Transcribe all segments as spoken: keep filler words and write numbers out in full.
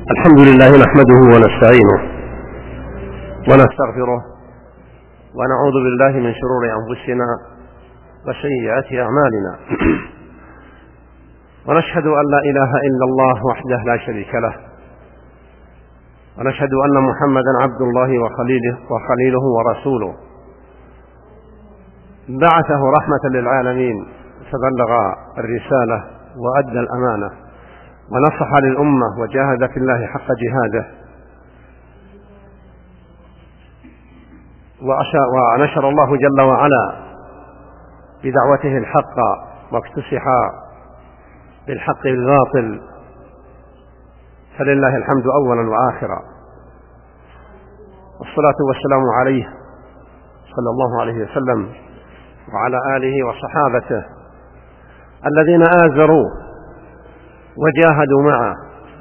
الحمد لله نحمده ونستعينه ونستغفره ونعوذ بالله من شرور أنفسنا وسيئات أعمالنا ونشهد أن لا إله إلا الله وحده لا شريك له ونشهد أن محمدا عبد الله وخليله, وخليله ورسوله بعثه رحمة للعالمين فبلغ الرسالة وأدى الأمانة ونصح للأمة وجاهد في الله حق جهاده ونشر الله جل وعلا بدعوته الحق واكتسح بالحق الباطل فلله الحمد أولا وآخرا، والصلاة والسلام عليه صلى الله عليه وسلم وعلى آله وصحابته الذين آزروا وجاهدوا معه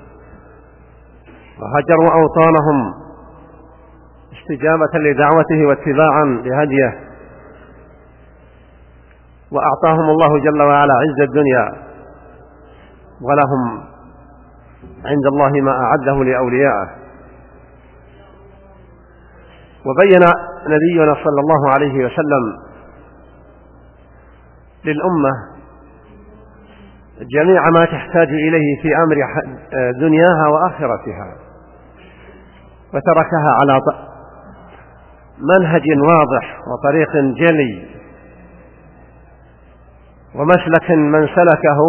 وهجروا أوطانهم استجابة لدعوته واتباعا لهديه، وأعطاهم الله جل وعلا عز الدنيا ولهم عند الله ما أعده لأوليائه. وبين نبينا صلى الله عليه وسلم للأمة جميع ما تحتاج إليه في أمر دنياها وآخرتها، وتركها على منهج واضح وطريق جلي ومسلك من سلكه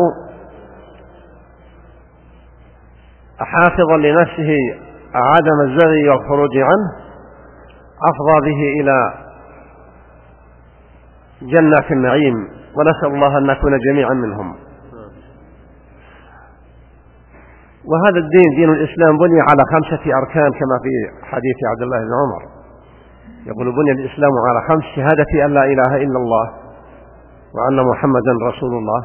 حافظا لنفسه عدم الزغي والخروج عنه أفضى به إلى جنات النعيم، ونسأل الله أن نكون جميعا منهم. وهذا الدين دين الإسلام بني على خمسة أركان كما في حديث عبد الله بن عمر، يقول بني الإسلام على خمس: شهادة أن لا إله إلا الله وأن محمدا رسول الله.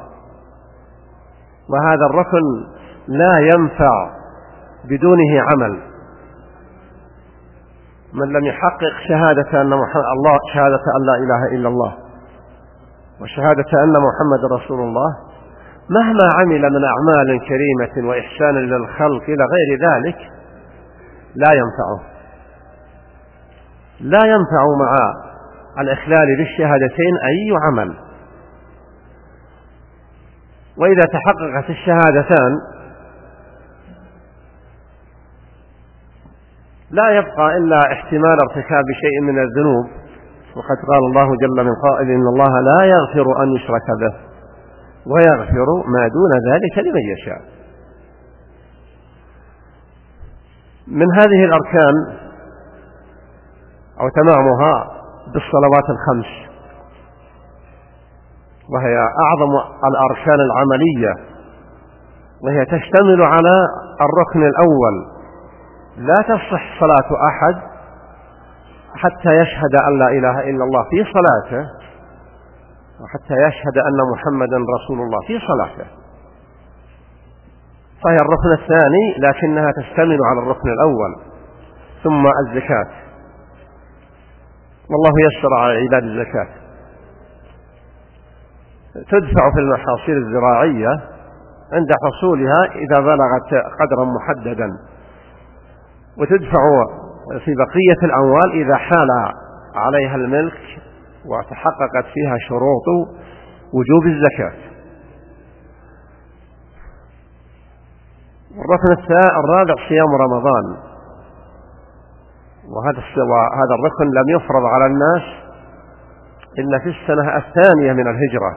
وهذا الركن لا ينفع بدونه عمل، من لم يحقق شهادة أن الله شهادة أن لا إله إلا الله وشهادة أن محمد رسول الله مهما عمل من أعمال كريمة وإحسان للخلق إلى غير ذلك لا ينفعه لا ينفع مع الإخلال بالشهادتين أي عمل. وإذا تحققت الشهادتان لا يبقى إلا احتمال ارتكاب شيء من الذنوب، وقد قال الله جل من قائل: إن الله لا يغفر أن يشرك به ويغفر ما دون ذلك لمن يشاء. من هذه الأركان أو تمامها بالصلوات الخمس، وهي أعظم الأركان العملية، وهي تشتمل على الركن الأول: لا تصح صلاة أحد حتى يشهد أن لا إله إلا الله في صلاته وحتى يشهد أن محمدا رسول الله في صلاته. فهي الركن الثاني لكنها تشتمل على الركن الأول. ثم الزكاة، والله يسر على عباد الزكاة، تدفع في المحاصيل الزراعية عند حصولها إذا بلغت قدرا محددا، وتدفع في بقية الأموال إذا حال عليها الملك وتحققت فيها شروط وجوب الزكاة. الركن الرابع صيام رمضان، وهذا هذا الركن لم يفرض على الناس إلا في السنة الثانية من الهجرة،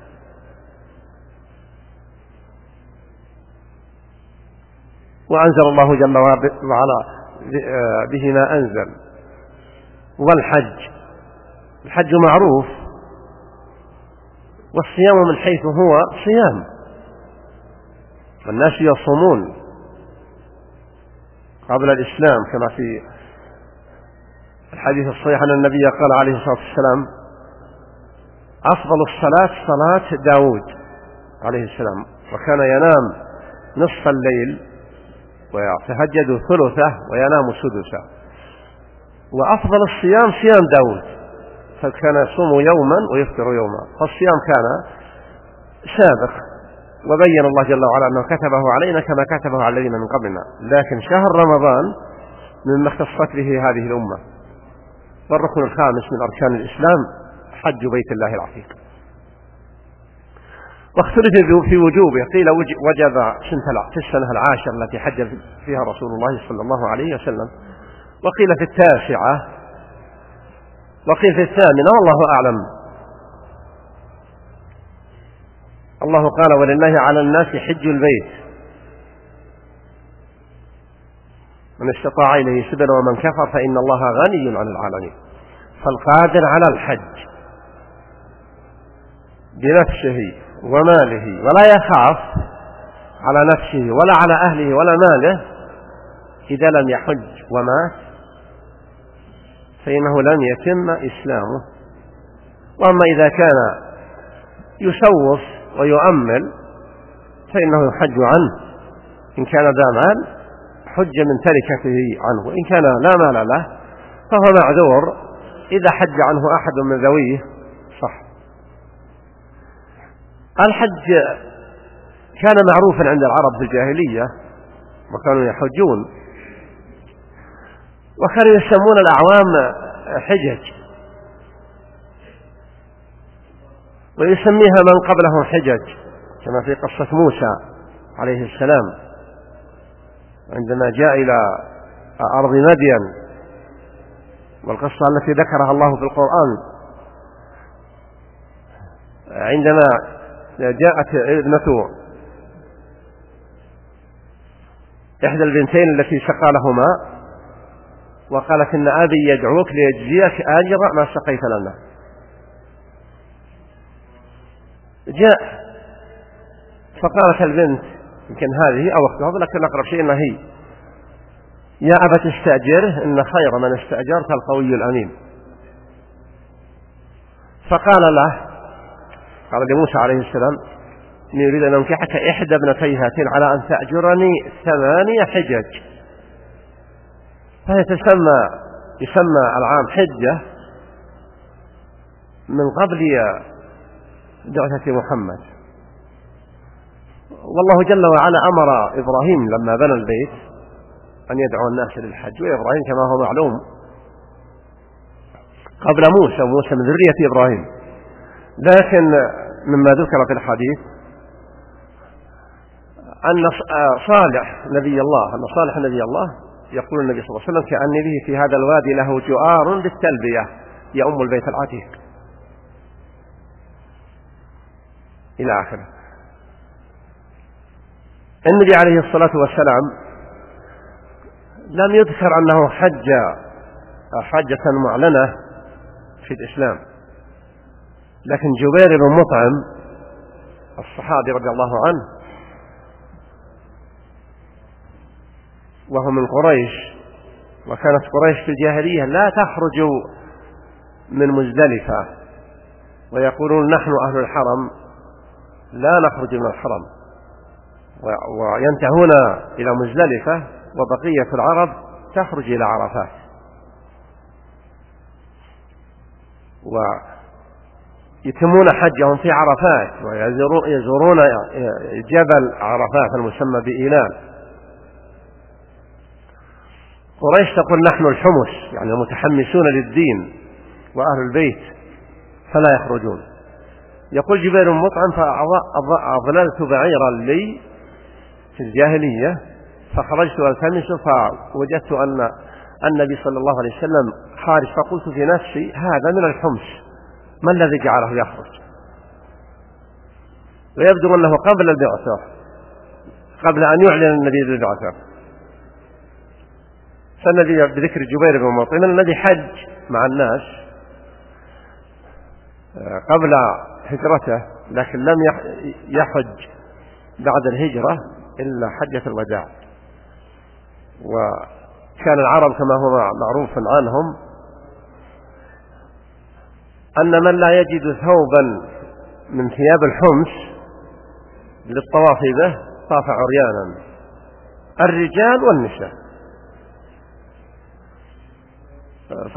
وأنزل الله جل وعلا به ما أنزل. والحج، الحج معروف، والصيام من حيث هو صيام، والناس يصومون قبل الإسلام كما في الحديث الصحيح أن النبي قال عليه الصلاة والسلام: أفضل الصلاة صلاة داود عليه السلام، وكان ينام نصف الليل ويتهجد ثلثه وينام سدسه. وأفضل الصيام صيام داود، فكان يصوم يوما ويفطر يوما، فالصيام كان سابق وبين الله جل وعلا أنه كتبه علينا كما كتبه على الذين من قبلنا، لكن شهر رمضان مما اختصت به هذه الأمة. والركن الخامس من أركان الإسلام حج بيت الله العتيق. واختلف في وجوبه، قيل وجب في السنة العاشرة التي حج فيها رسول الله صلى الله عليه وسلم، وقيل في التاسعة، وقيل في الثامنة، والله أعلم. الله قال: ولله على الناس حج البيت من استطاع إليه سبيلا ومن كفر فإن الله غني عن العالمين. فالقادر على الحج بنفسه وماله ولا يخاف على نفسه ولا على أهله ولا ماله إذا لم يحج ومات فإنه لم يتم إسلامه. وأما إذا كان يسوف ويؤمل فإنه يحج عنه، إن كان ذا مال حج من تركته عنه، وإن كان لا مال له فهو معذور إذا حج عنه أحد من ذويه صح. الحج كان معروفا عند العرب في الجاهلية، وكانوا يحجون، وكانوا يسمون الأعوام حجج، ويسميها من قبلهم حجج، كما في قصة موسى عليه السلام عندما جاء إلى أرض مدين، والقصة التي ذكرها الله في القرآن عندما جاءت ابنة إحدى البنتين التي سقى لهما وقالت: إن أبي يدعوك ليجزيك أجر ما سقيت لنا. جاء فقالت البنت: يمكن هذه أو أختها، لكن أقرب شيء إنها هي: يا أبت استأجره إن خير من استأجرت القوي الأمين. فقال له، قال لموسى عليه السلام: إني أريد أن أنكحك إحدى ابنتي هاتين على أن تأجرني ثمانية حجج. فهي تسمى يسمى العام حجة من قبل بعثة محمد. والله جل وعلا أمر إبراهيم لما بنى البيت أن يدعو الناس للحج، وإبراهيم كما هو معلوم قبل موسى، موسى من ذرية إبراهيم. لكن مما ذكر في الحديث أن صالح نبي الله أن صالح نبي الله يقول النبي صلى الله عليه وسلم: كأني به في هذا الوادي له جؤار للتلبية يؤم البيت العتيق، إلى آخره. النبي عليه الصلاة والسلام لم يذكر أنه حج حجة معلنة في الإسلام، لكن جبير بن مطعم الصحابي رضي الله عنه وهو من قريش، وكانت قريش في الجاهلية لا تخرج من مزدلفة، ويقولون: نحن أهل الحرم لا نخرج من الحرم، وينتهون إلى مزدلفة، وبقية العرب تخرج إلى عرفات. ويتمون حجهم في عرفات، ويزورون جبل عرفات المسمى بإيلان. قريش تقول: نحن الحمس، يعني المتحمسون للدين وأهل البيت، فلا يخرجون. يقول جبير بن مطعم: فأضللت بعيرا لي في الجاهلية فخرجت ألتمس، فوجدت أن النبي صلى الله عليه وسلم خارج، فقلت في نفسي: هذا من الحمس، ما الذي جعله يخرج؟ ويبدو أنه قبل البعثة، قبل أن يعلن النبي بالبعثة. فالنبي بذكر جبير بن مطعم الذي حج مع الناس قبل هجرته، لكن لم يحج بعد الهجرة إلا حجة الوداع. وكان العرب كما هو معروف عنهم أن من لا يجد ثوبا من ثياب الحمس للطواف به طاف عريانا، الرجال والنساء.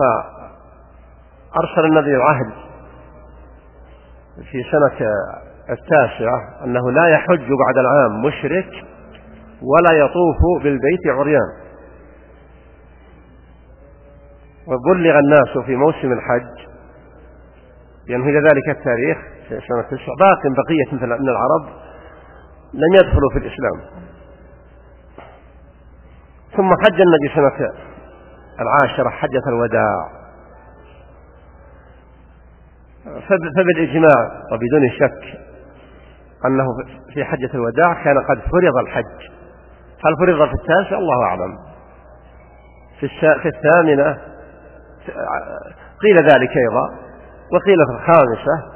فأرسل النبي العهد في سنة التاسعة أنه لا يحج بعد العام مشرك ولا يطوف بالبيت عريان. وبلغ الناس في موسم الحج ينهي ذلك التاريخ في سنة تسع، باق بقية مثل أن العرب لم يدخلوا في الإسلام. ثم حج النبي سنة العاشرة حجة الوداع، فبالإجماع وبدون شك أنه في حجة الوداع كان قد فرض الحج. هل فرض في التاسع؟ الله أعلم. في الثامنة قيل ذلك أيضا، وقيل في الخامسة،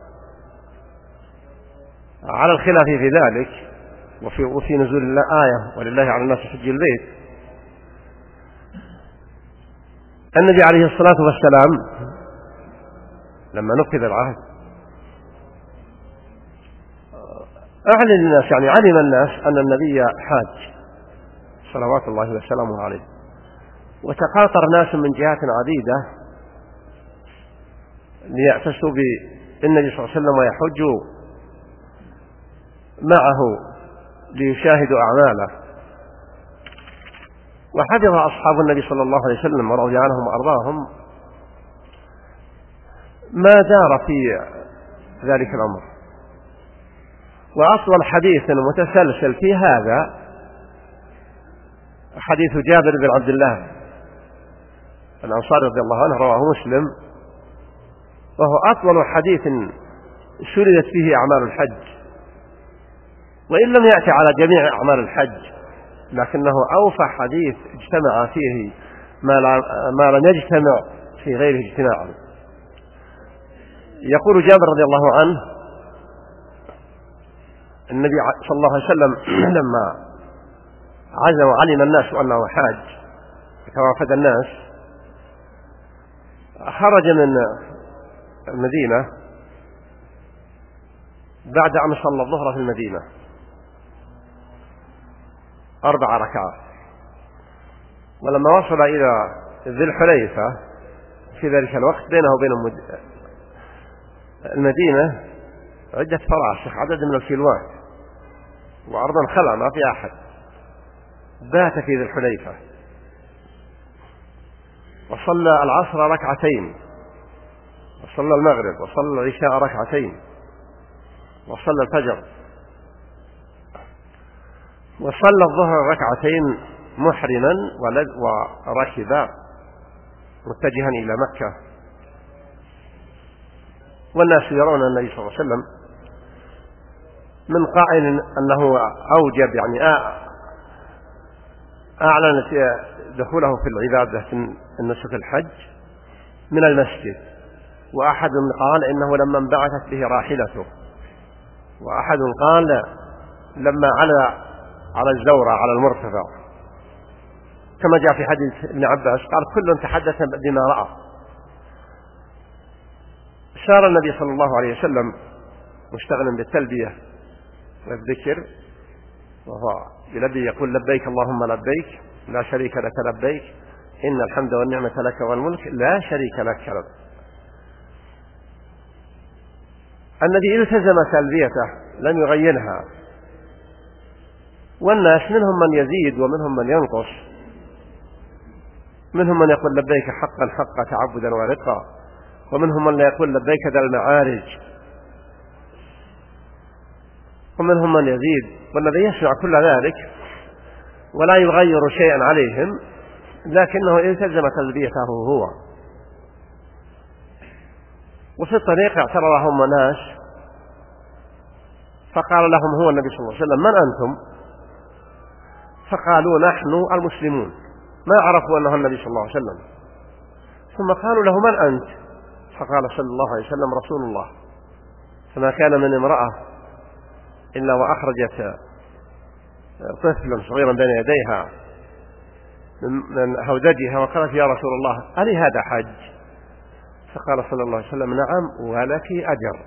على الخلاف في ذلك. وفي, وفي نزول الآية ولله على الناس حج البيت. النبي عليه الصلاة والسلام لما نفذ العهد أعلن الناس، يعني علم الناس أن النبي حاج صلوات الله وسلامه عليه، وتقاطر ناس من جهات عديدة ليأتسوا بالنبي صلى الله عليه وسلم ويحجوا معه ليشاهدوا أعماله. وحفظ أصحاب النبي صلى الله عليه وسلم ورضي عنهم وأرضاهم ما دار في ذلك الأمر. وأصل حديث متسلسل في هذا حديث جابر بن عبد الله الأنصاري رضي الله عنه، رواه مسلم، وهو أطول حديث سردت فيه أعمال الحج، وإن لم يأتي على جميع أعمال الحج، لكنه أوفى حديث اجتمع فيه ما لم يجتمع في غيره اجتماعا. يقول جابر رضي الله عنه: النبي صلى الله عليه وسلم لما عزم وعلم الناس أنه حاج توافد الناس، خرج من المدينة بعد أن صلى الظهر في المدينة أربع ركعات، ولما وصل إلى ذي الحليفة في ذلك الوقت بينه وبين المدينة عدة فراسخ، عدد من الكيلوات، وأرضا خلع ما في أحد. بات في ذي الحليفة وصلى العصر ركعتين، وصلى المغرب، وصلى العشاء ركعتين، وصلى الفجر، وصلى الظهر ركعتين محرما وركب متجها إلى مكة. والناس يرون النبي صلى الله عليه وسلم من قائل أنه أوجب، يعني أعلن دخوله في العبادة في النسك الحج من المسجد، وأحد قال إنه لما انبعثت به راحلته، وأحد قال لما على على الزورة على المرتفع، كما جاء في حديث ابن عباس قال كل تحدث بما رأى. سار النبي صلى الله عليه وسلم مشتغلا بالتلبية والذكر، وهو يلبي يقول: لبيك اللهم لبيك لا شريك لك لبيك إن الحمد والنعمة لك والملك لا شريك لك لك. النبي التزم تلبيته لم يغيرها، والناس منهم من يزيد ومنهم من ينقص، منهم من يقول لبيك حقا حقا تعبدا ورقا، ومنهم من لا يقول لبيك ذا المعارج، ومنهم من يزيد. والنبي يسمع كل ذلك ولا يغير شيئا عليهم، لكنه التزم تلبيته هو. وفي الطريق اعترضهم ناس فقال لهم هو النبي صلى الله عليه وسلم: من أنتم؟ فقالوا: نحن المسلمون. ما عرفوا أنه النبي صلى الله عليه وسلم. ثم قالوا له: من أنت؟ فقال صلى الله عليه وسلم: رسول الله. فما كان من امرأة إلا وأخرجت طفلا صغيرا بين يديها من هودجها وقالت: يا رسول الله ألي هذا حج؟ فقال صلى الله عليه وسلم: نعم ولك أجر.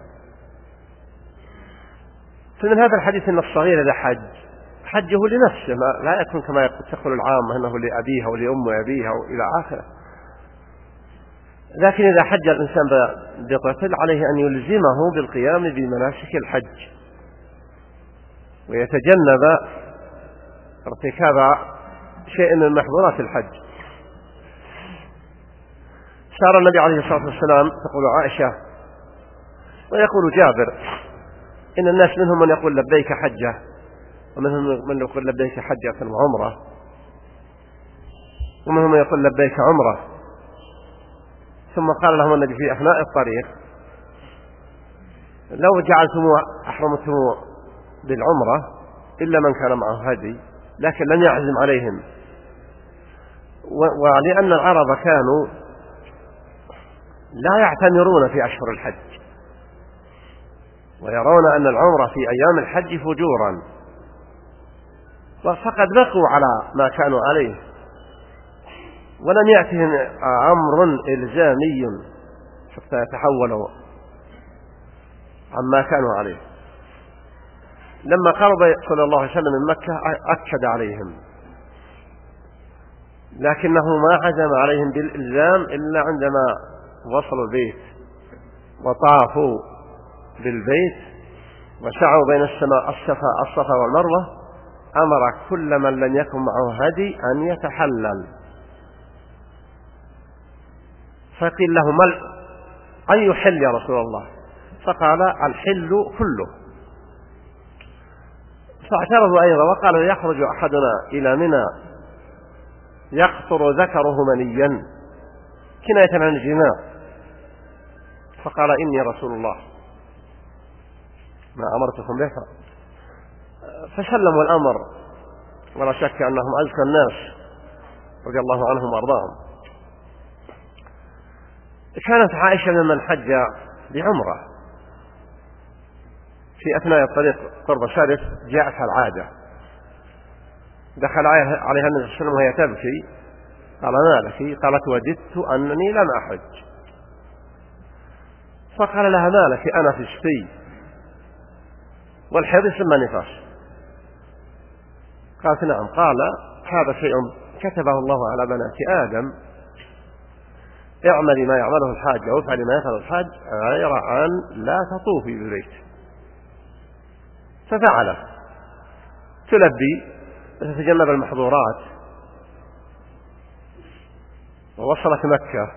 فمن هذا الحديث أن الصغير إذا حج حجه لنفسه، لا يكون كما تقول العامة أنه لأبيها ولأم أبيها وإلى آخره. لكن إذا حج الإنسان بطفل عليه أن يلزمه بالقيام بمناسك الحج ويتجنب ارتكاب شيء من محظورات الحج. سار النبي عليه الصلاة والسلام تقول عائشة ويقول جابر إن الناس منهم من يقول لبيك حجة ومنهم من يقول لبيك حجة وعمرة ومنهم من يقول لبيك عمرة. ثم قال لهم النبي في أثناء الطريق لو جعلتم أحرمتم بالعمرة إلا من كان معه هدي، لكن لم يعزم عليهم، ولأن العرب كانوا لا يعتمرون في أشهر الحج ويرون أن العمرة في أيام الحج فجورا، فقد بقوا على ما كانوا عليه ولم يأتهم أمر إلزامي حتى يتحولوا عما كانوا عليه. لما قرب صلى الله عليه وسلم من مكة أكد عليهم، لكنه ما عزم عليهم بالإلزام إلا عندما وصلوا البيت وطافوا بالبيت وسعوا بين السماء الصفا الصفا والمروة، أمر كل من لم يكن معه هدي أن يتحلل. فقيل له ما أي حل يا رسول الله؟ فقال الحل كله. فاعترضوا أيضا وقالوا يخرج أحدنا إلى منى يقطر ذكره منيا كناية عن الجماع، فقال إني رسول الله ما أمرتكم به. فسلموا الأمر، ولا شك أنهم أزكى الناس رضي الله عنهم وأرضاهم. كانت عائشة ممن حج بعمرة، في أثناء الطريق قرب شارف جاءتها العادة، دخل عليها النبي صلى الله عليه وسلم وهي تبكي، قال ما لك؟ قالت وددت أنني لم أحج. فقال لها ما لك؟ أنا في الشتي والحيض يسمى نفاس. قالت نعم. قال هذا شيء كتبه الله على بنات آدم، اعملي ما يعمله الحاج وافعلي ما يفعل الحاج غير أن لا تطوفي بالبيت. ففعلت تلبي وتتجنب المحظورات، ووصلت مكة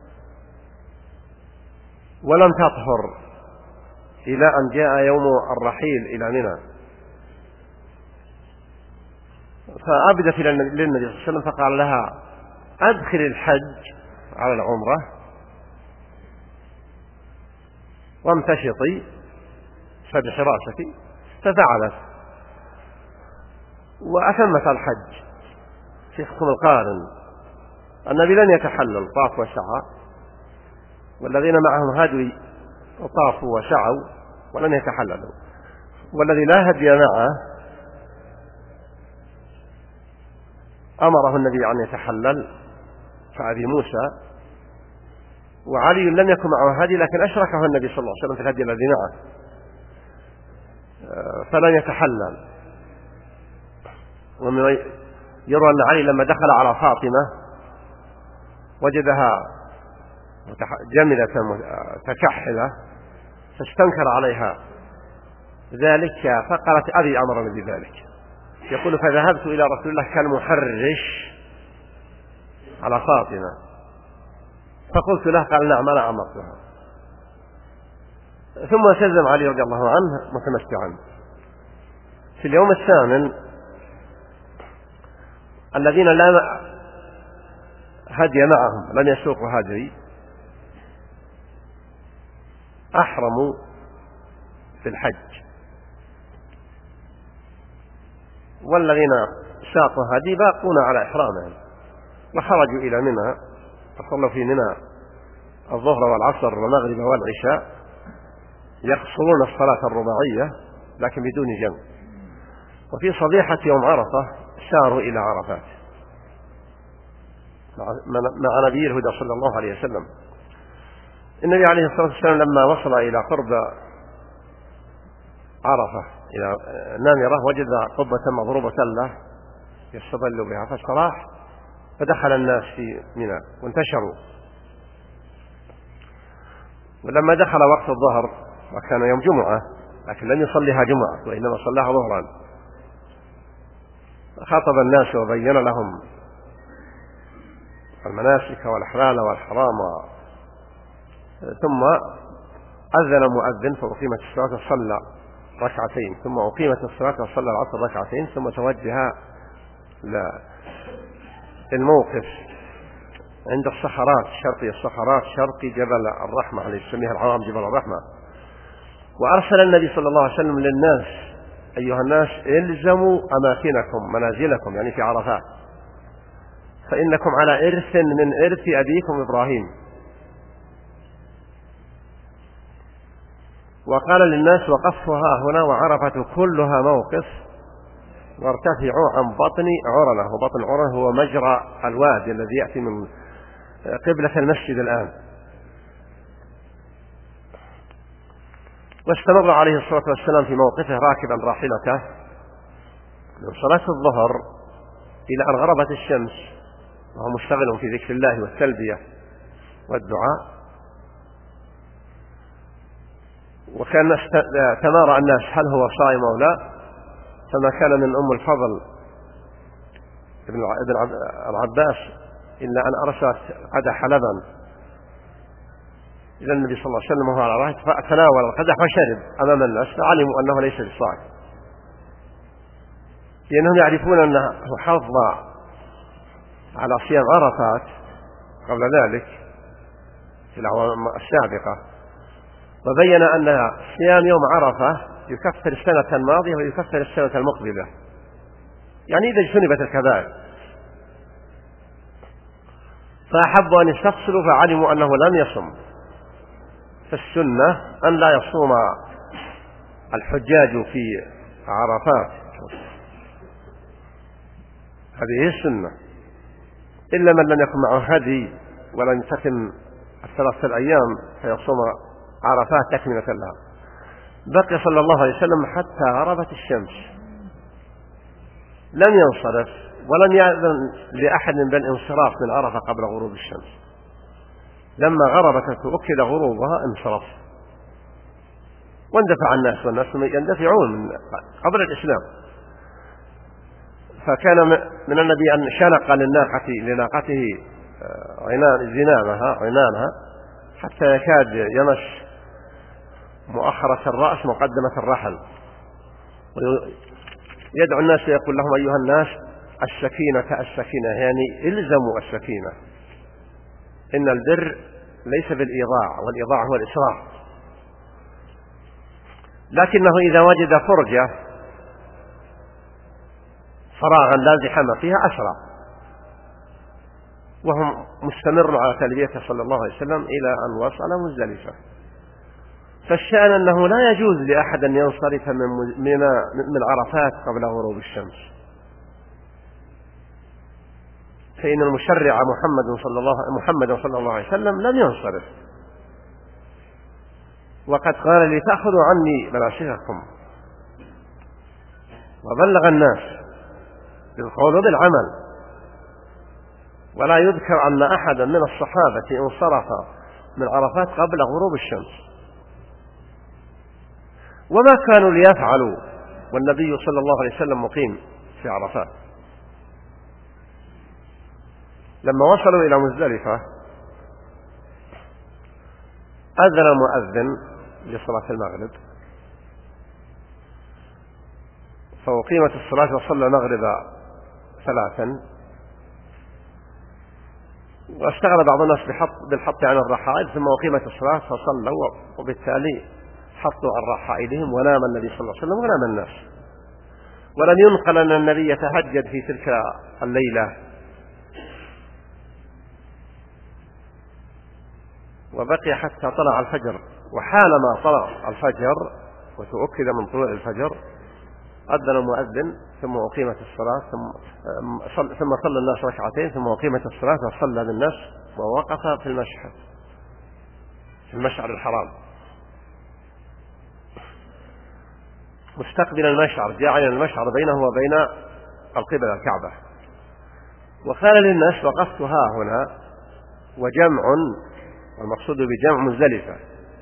ولم تطهر إلى أن جاء يوم الرحيل إلى منى، فعبدت للنبي صلى الله عليه وسلم فقال لها أدخل الحج على العمرة وامتشطي فادحي رأسك. ففعلت وأتمت الحج في حكم القارن. النبي لن يتحلل، طاف وسعى، والذين معهم هدي طافوا وسعوا ولن يتحللوا، والذي لا هدي معه أمره النبي أن يتحلل كأبي موسى. وعلي لم يكن معه هدي لكن أشركه النبي صلى الله عليه وسلم في الهدي الذي معه فلن يتحلل. ومن يروى أن علي لما دخل على فاطمة وجدها جملة تكحلة فاستنكر عليها ذلك، فقالت أبي أمرني بذلك. يقول فذهبت إلى رسول الله كالمحرش على فاطمة فقلت له، قال نعم أنا أمرتها. ثم التزم علي رضي الله عنه متمتعا. في اليوم الثامن الذين لا هدي معهم لم يسوقوا هدي أحرموا في الحج، والذين ساقوا هدي باقون على إحرامهم وخرجوا إلى منى فصلوا في منى الظهر والعصر والمغرب والعشاء يقصرون الصلاة الرباعية لكن بدون جمع. وفي صبيحة يوم عرفة ساروا إلى عرفات مع نبي الهدى صلى الله عليه وسلم. النبي عليه الصلاة والسلام لما وصل إلى قرب عرفة إلى نامرة وجد قبة مضروبة له يستظل بها فاستراح، فدخل الناس في منى وانتشروا ولما دخل وقت الظهر وكان يوم جمعة لكن لم يصليها جمعة وإنما صلاها ظهرا، خاطب الناس وبين لهم المناسك والأحلال والحرام، ثم أذن مؤذن فأقيمت الصلاة وصلى ركعتين، ثم أقيمت الصلاة وصلى العصر ركعتين، ثم توجه للموقف عند الصخرات، شرقي الصخرات شرقي جبل الرحمة الذي يسميها العوام جبل الرحمة. وأرسل النبي صلى الله عليه وسلم للناس: أيها الناس الزموا أماكنكم منازلكم، يعني في عرفات، فإنكم على إرث من إرث أبيكم إبراهيم. وقال للناس: وقفتها هنا وعرفة كلها موقف، وارتفعوا عن بطن عرنة، وبطن عرنة هو مجرى الوادي الذي يأتي من قبلة المسجد الآن. واستمر عليه الصلاة والسلام في موقفه راكبا راحلته من صلاة الظهر إلى أن غربت الشمس، وهو مشتغل في ذكر الله والتلبية والدعاء. وكان تمارى الناس هل هو صائم أو لا، فما كان من أم الفضل ابن العباس إلا أن أرسلت قدح لبن إلى النبي صلى الله عليه وسلم وهو على راحلته، فتناول القدح وشرب أمام الناس، فعلموا أنه ليس بصائم، لأنهم يعرفون أنه حظ على صيام عرفات قبل ذلك في الأعوام السابقة، وبين أن صيام يوم عرفة يكفر السنة الماضية ويكفر السنة المقبلة، يعني إذا اجتنبت الكبائر. فأحبوا أن يستفصلوا فعلموا أنه لم يصم، فالسنة أن لا يصوم الحجاج في عرفات، هذه هي السنة، إلا من لم يكن معه هدي ولم يتم الثلاثة الأيام فيصوم عرفات تكملة لها. بقي صلى الله عليه وسلم حتى غربت الشمس، لم ينصرف ولم يأذن لأحد بالانصراف من عرفة قبل غروب الشمس. لما غربت وأكد غروبها انصرف، واندفع الناس، والناس يندفعون من قبل الإسلام. فكان من النبي أن شنق للناقة لناقته عنان زنامها عنانها حتى يكاد يمس مؤخرة الرأس مقدمة الرحل، ويدعو الناس يقول لهم: أيها الناس السكينة السكينة، يعني الزموا السكينة، إن البر ليس بالإيضاع، والإيضاع هو الإسراف، لكنه إذا وجد فرجة فراغا لا زحام فيها أسرع، وهم مستمر على تلبيته صلى الله عليه وسلم إلى أن وصل مزدلفة. فالشأن أنه لا يجوز لأحد أن ينصرف من من عرفات قبل غروب الشمس، فإن المشرع محمد صلى الله محمد صلى الله عليه وسلم لم ينصرف، وقد قال: لتأخذوا عني مناسككم، وبلغ الناس بالقول وبالعمل. ولا يذكر أن أحدا من الصحابة انصرف من عرفات قبل غروب الشمس، وما كانوا ليفعلوا والنبي صلى الله عليه وسلم مقيم في عرفات. لما وصلوا إلى مزدلفة أذن مؤذن لصلاة المغرب، فأقيمت الصلاة وصلى المغرب ثلاثا، واشتغل بعض الناس بالحط عن الرحائل، ثم أقيمت الصلاة فصلوا، وبالتالي حطوا عن رحائلهم، ونام النبي صلى الله عليه وسلم ونام الناس. ولم ينقل أن النبي يتهجد في تلك الليلة، وبقي حتى طلع الفجر. وحالما طلع الفجر وتؤكد من طلوع الفجر أذن المؤذن، ثم أقيمت الصلاة، ثم ثم صلى الناس ركعتين، ثم أقيمت الصلاة وصلى بالناس، ووقف في المشهد في المشعر الحرام مستقبل المشعر، جاعل المشعر بينه وبين القبلة الكعبة، وقال للناس: وقفت ها هنا. وجمع، والمقصود بجمع مزدلفة،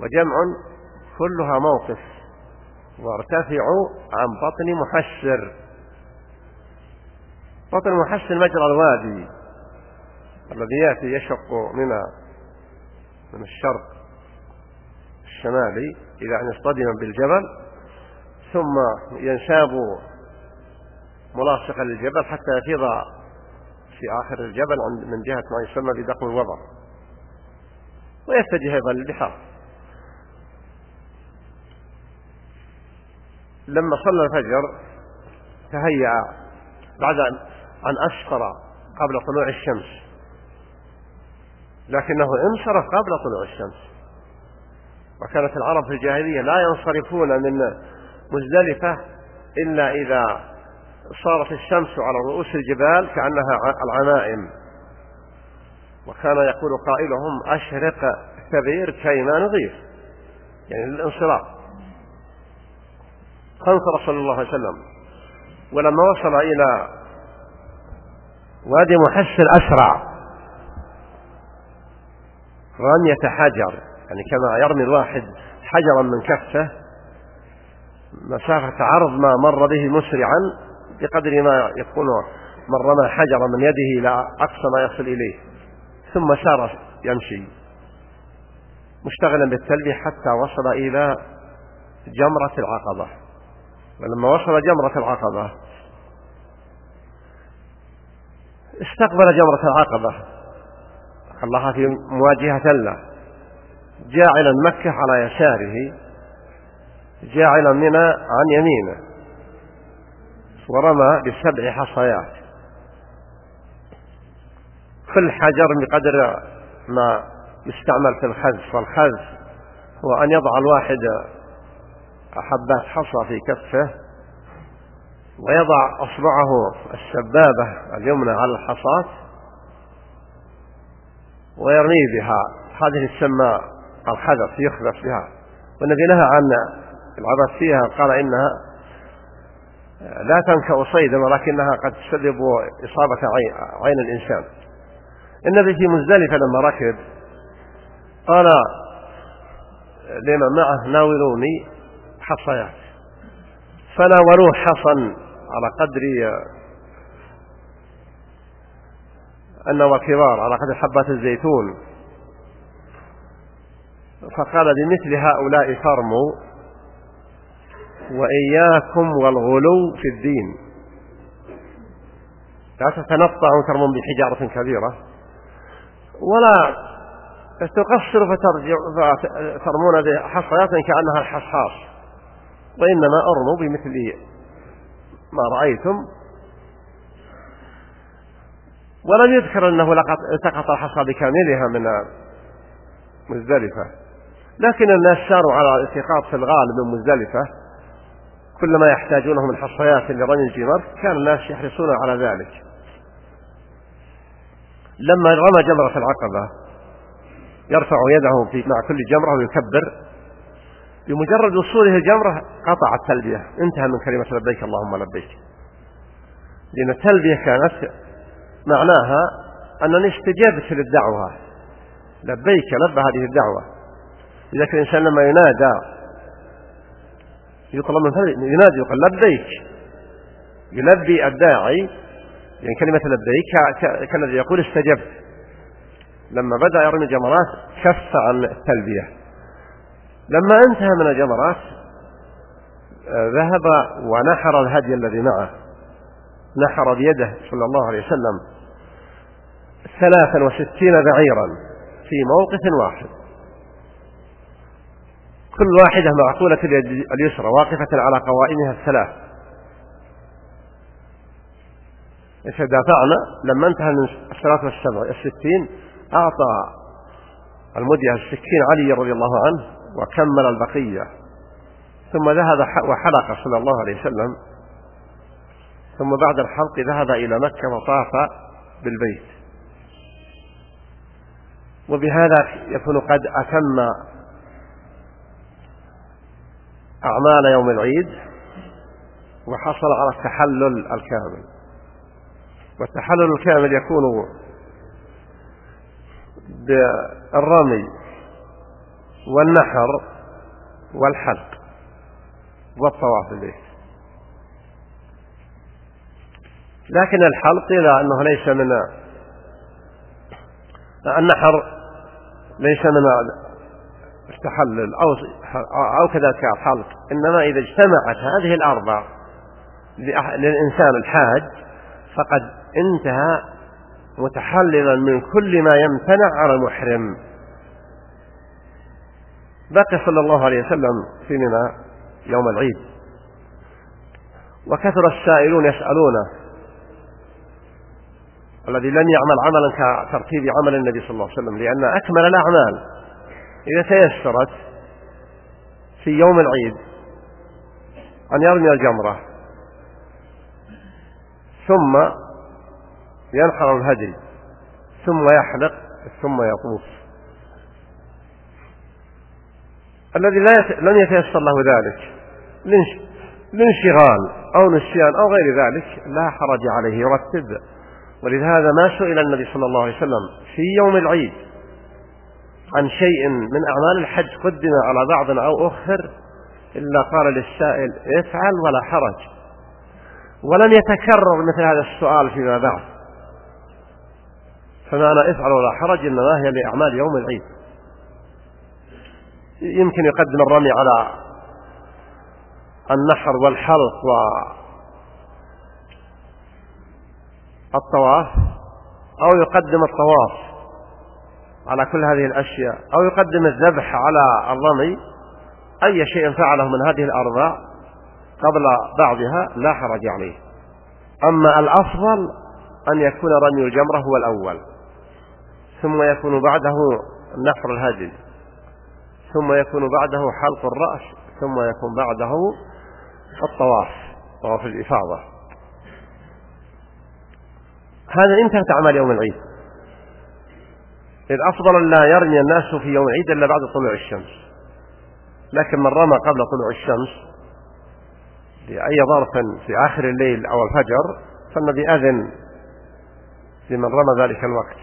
وجمع كلها موقف. وارتفعوا عن بطن محسر. بطن محسر مجرى الوادي الذي يأتي يشق من من الشرق الشمالي إلى أن يصطدم بالجبل، ثم ينساب ملاصقا للجبل حتى يفيض في آخر الجبل من جهة ما يسمى بدقم الوبر، ويتجه أيضا للبحار. لما صلى الفجر تهيأ بعد أن أسفر قبل طلوع الشمس، لكنه انصرف قبل طلوع الشمس. وكانت العرب في الجاهلية لا ينصرفون من مزدلفة إلا إذا صارت الشمس على رؤوس الجبال كأنها العمائم، وكان يقول قائلهم: أشرق كبير كيما نضيف، يعني للانصراف. فانصرف صلى الله عليه وسلم، ولما وصل إلى وادي محسر أسرع رمية حجر، يعني كما يرمي الواحد حجرا من كفه مسافة عرض ما مر به مسرعا بقدر ما يكون من رمى حجرا من يده إلى أقصى ما يصل إليه، ثم سار يمشي مشتغلا بالتلبية حتى وصل إلى جمرة العقبة. ولما وصل جمرة العقبة استقبل جمرة العقبة، خلاها في مواجهة له، جاعلا مكة على يساره، جاعلا منى عن يمينه، ورمى بسبع حصيات، كل حجر بقدر ما يستعمل في الخذف. والخذف هو أن يضع الواحد حبات حصى في كفه ويضع أصبعه السبابة اليمنى على الحصاة ويرمي بها، هذه تسمى الخذف، يخذف بها. والنبي نهى عن العبث فيها، قال إنها لا تنكأ صيدا ولكنها قد تسبب إصابة عين الإنسان. النبي في مزدلفة لما ركب قال لمن معه: ناولوني حصيات، فناولوه حصا على قدر أنه كبار، على قدر حبات الزيتون، فقال: بمثل هؤلاء فارموا، وإياكم والغلو في الدين، لا تتنطعوا ترمون بحجارة كبيرة، ولا تقصروا فترمون بحصيات كأنها الحصاص، وإنما أرموا بمثل ما رأيتم. ولم يذكر أنه التقط الحصى بكاملها من مزدلفة، لكن الناس ساروا على الالتقاط في الغالب من مزدلفة، كل ما يحتاجونه من حصيات لرمي الجمر كان الناس يحرصون على ذلك. لما رمى جمرة العقبة يرفع يده في مع كل جمرة ويكبر، بمجرد وصوله الجمرة قطع التلبية، انتهى من كلمة لبيك اللهم لبيك، لأن التلبية كانت معناها أنني استجبت للدعوة، لبيك لبى هذه الدعوة. إذا كان الإنسان لما ينادى يطلب من فضل ينادي يقول لبيك، يلبي الداعي، يعني كلمة لبيك كالذي يقول استجبت. لما بدأ يرمي الجمرات كف عن التلبية. لما انتهى من الجمرات ذهب ونحر الهدي الذي معه، نحر بيده صلى الله عليه وسلم ثلاثا وستين بعيرا في موقف واحد، كل واحدة معقولة اليد اليسرى واقفة على قوائمها الثلاث. فدافعنا لما انتهى من الثلاث والسبع الستين أعطى المدية السكين علي رضي الله عنه وكمل البقية، ثم ذهب وحلق صلى الله عليه وسلم، ثم بعد الحلق ذهب إلى مكة وطاف بالبيت. وبهذا يكون قد أتم أعمال يوم العيد وحصل على التحلل الكامل. والتحلل الكامل يكون بالرمي والنحر والحلق والطواف بالبيت. لكن الحلق إذا أنه ليس من النحر ليس من التحلل أو أو كذلك الحلق، إنما إذا اجتمعت هذه الأربع للإنسان الحاج فقد انتهى متحللا من كل ما يمتنع على المحرم. بقي صلى الله عليه وسلم في منى يوم العيد، وكثر السائلون يسألونه الذي لم يعمل عملا كترتيب عمل النبي صلى الله عليه وسلم، لأن أكمل الأعمال إذا تيسرت في يوم العيد أن يرمي الجمرة ثم ينحر الهدي ثم يحلق ثم يطوف. الذي لم يتيسر له ذلك لانشغال أو نسيان أو غير ذلك لا حرج عليه يرتب. ولهذا ما سئل النبي صلى الله عليه وسلم في يوم العيد عن شيء من أعمال الحج قدم على بعض أو أخر إلا قال للسائل افعل ولا حرج، ولم يتكرر مثل هذا السؤال فيما بعد. فمعنى افعل ولا حرج إنما هي لأعمال يوم العيد. يمكن يقدم الرمي على النحر والحلق والطواف، أو يقدم الطواف على كل هذه الأشياء، أو يقدم الذبح على الرمي. أي شيء فعله من هذه الأربع قبل بعضها لا حرج عليه. أما الأفضل أن يكون رمي الجمرة هو الأول، ثم يكون بعده نحر الهدي، ثم يكون بعده حلق الرأس، ثم يكون بعده الطواف، طواف الإفاضة. هذا انتهت أعمال يوم العيد. الأفضل أن لا يرمي الناس في يوم العيد إلا بعد طلوع الشمس، لكن من رمى قبل طلوع الشمس لأي ظرف في آخر الليل أو الفجر فالنبي أذن لمن رمى ذلك الوقت.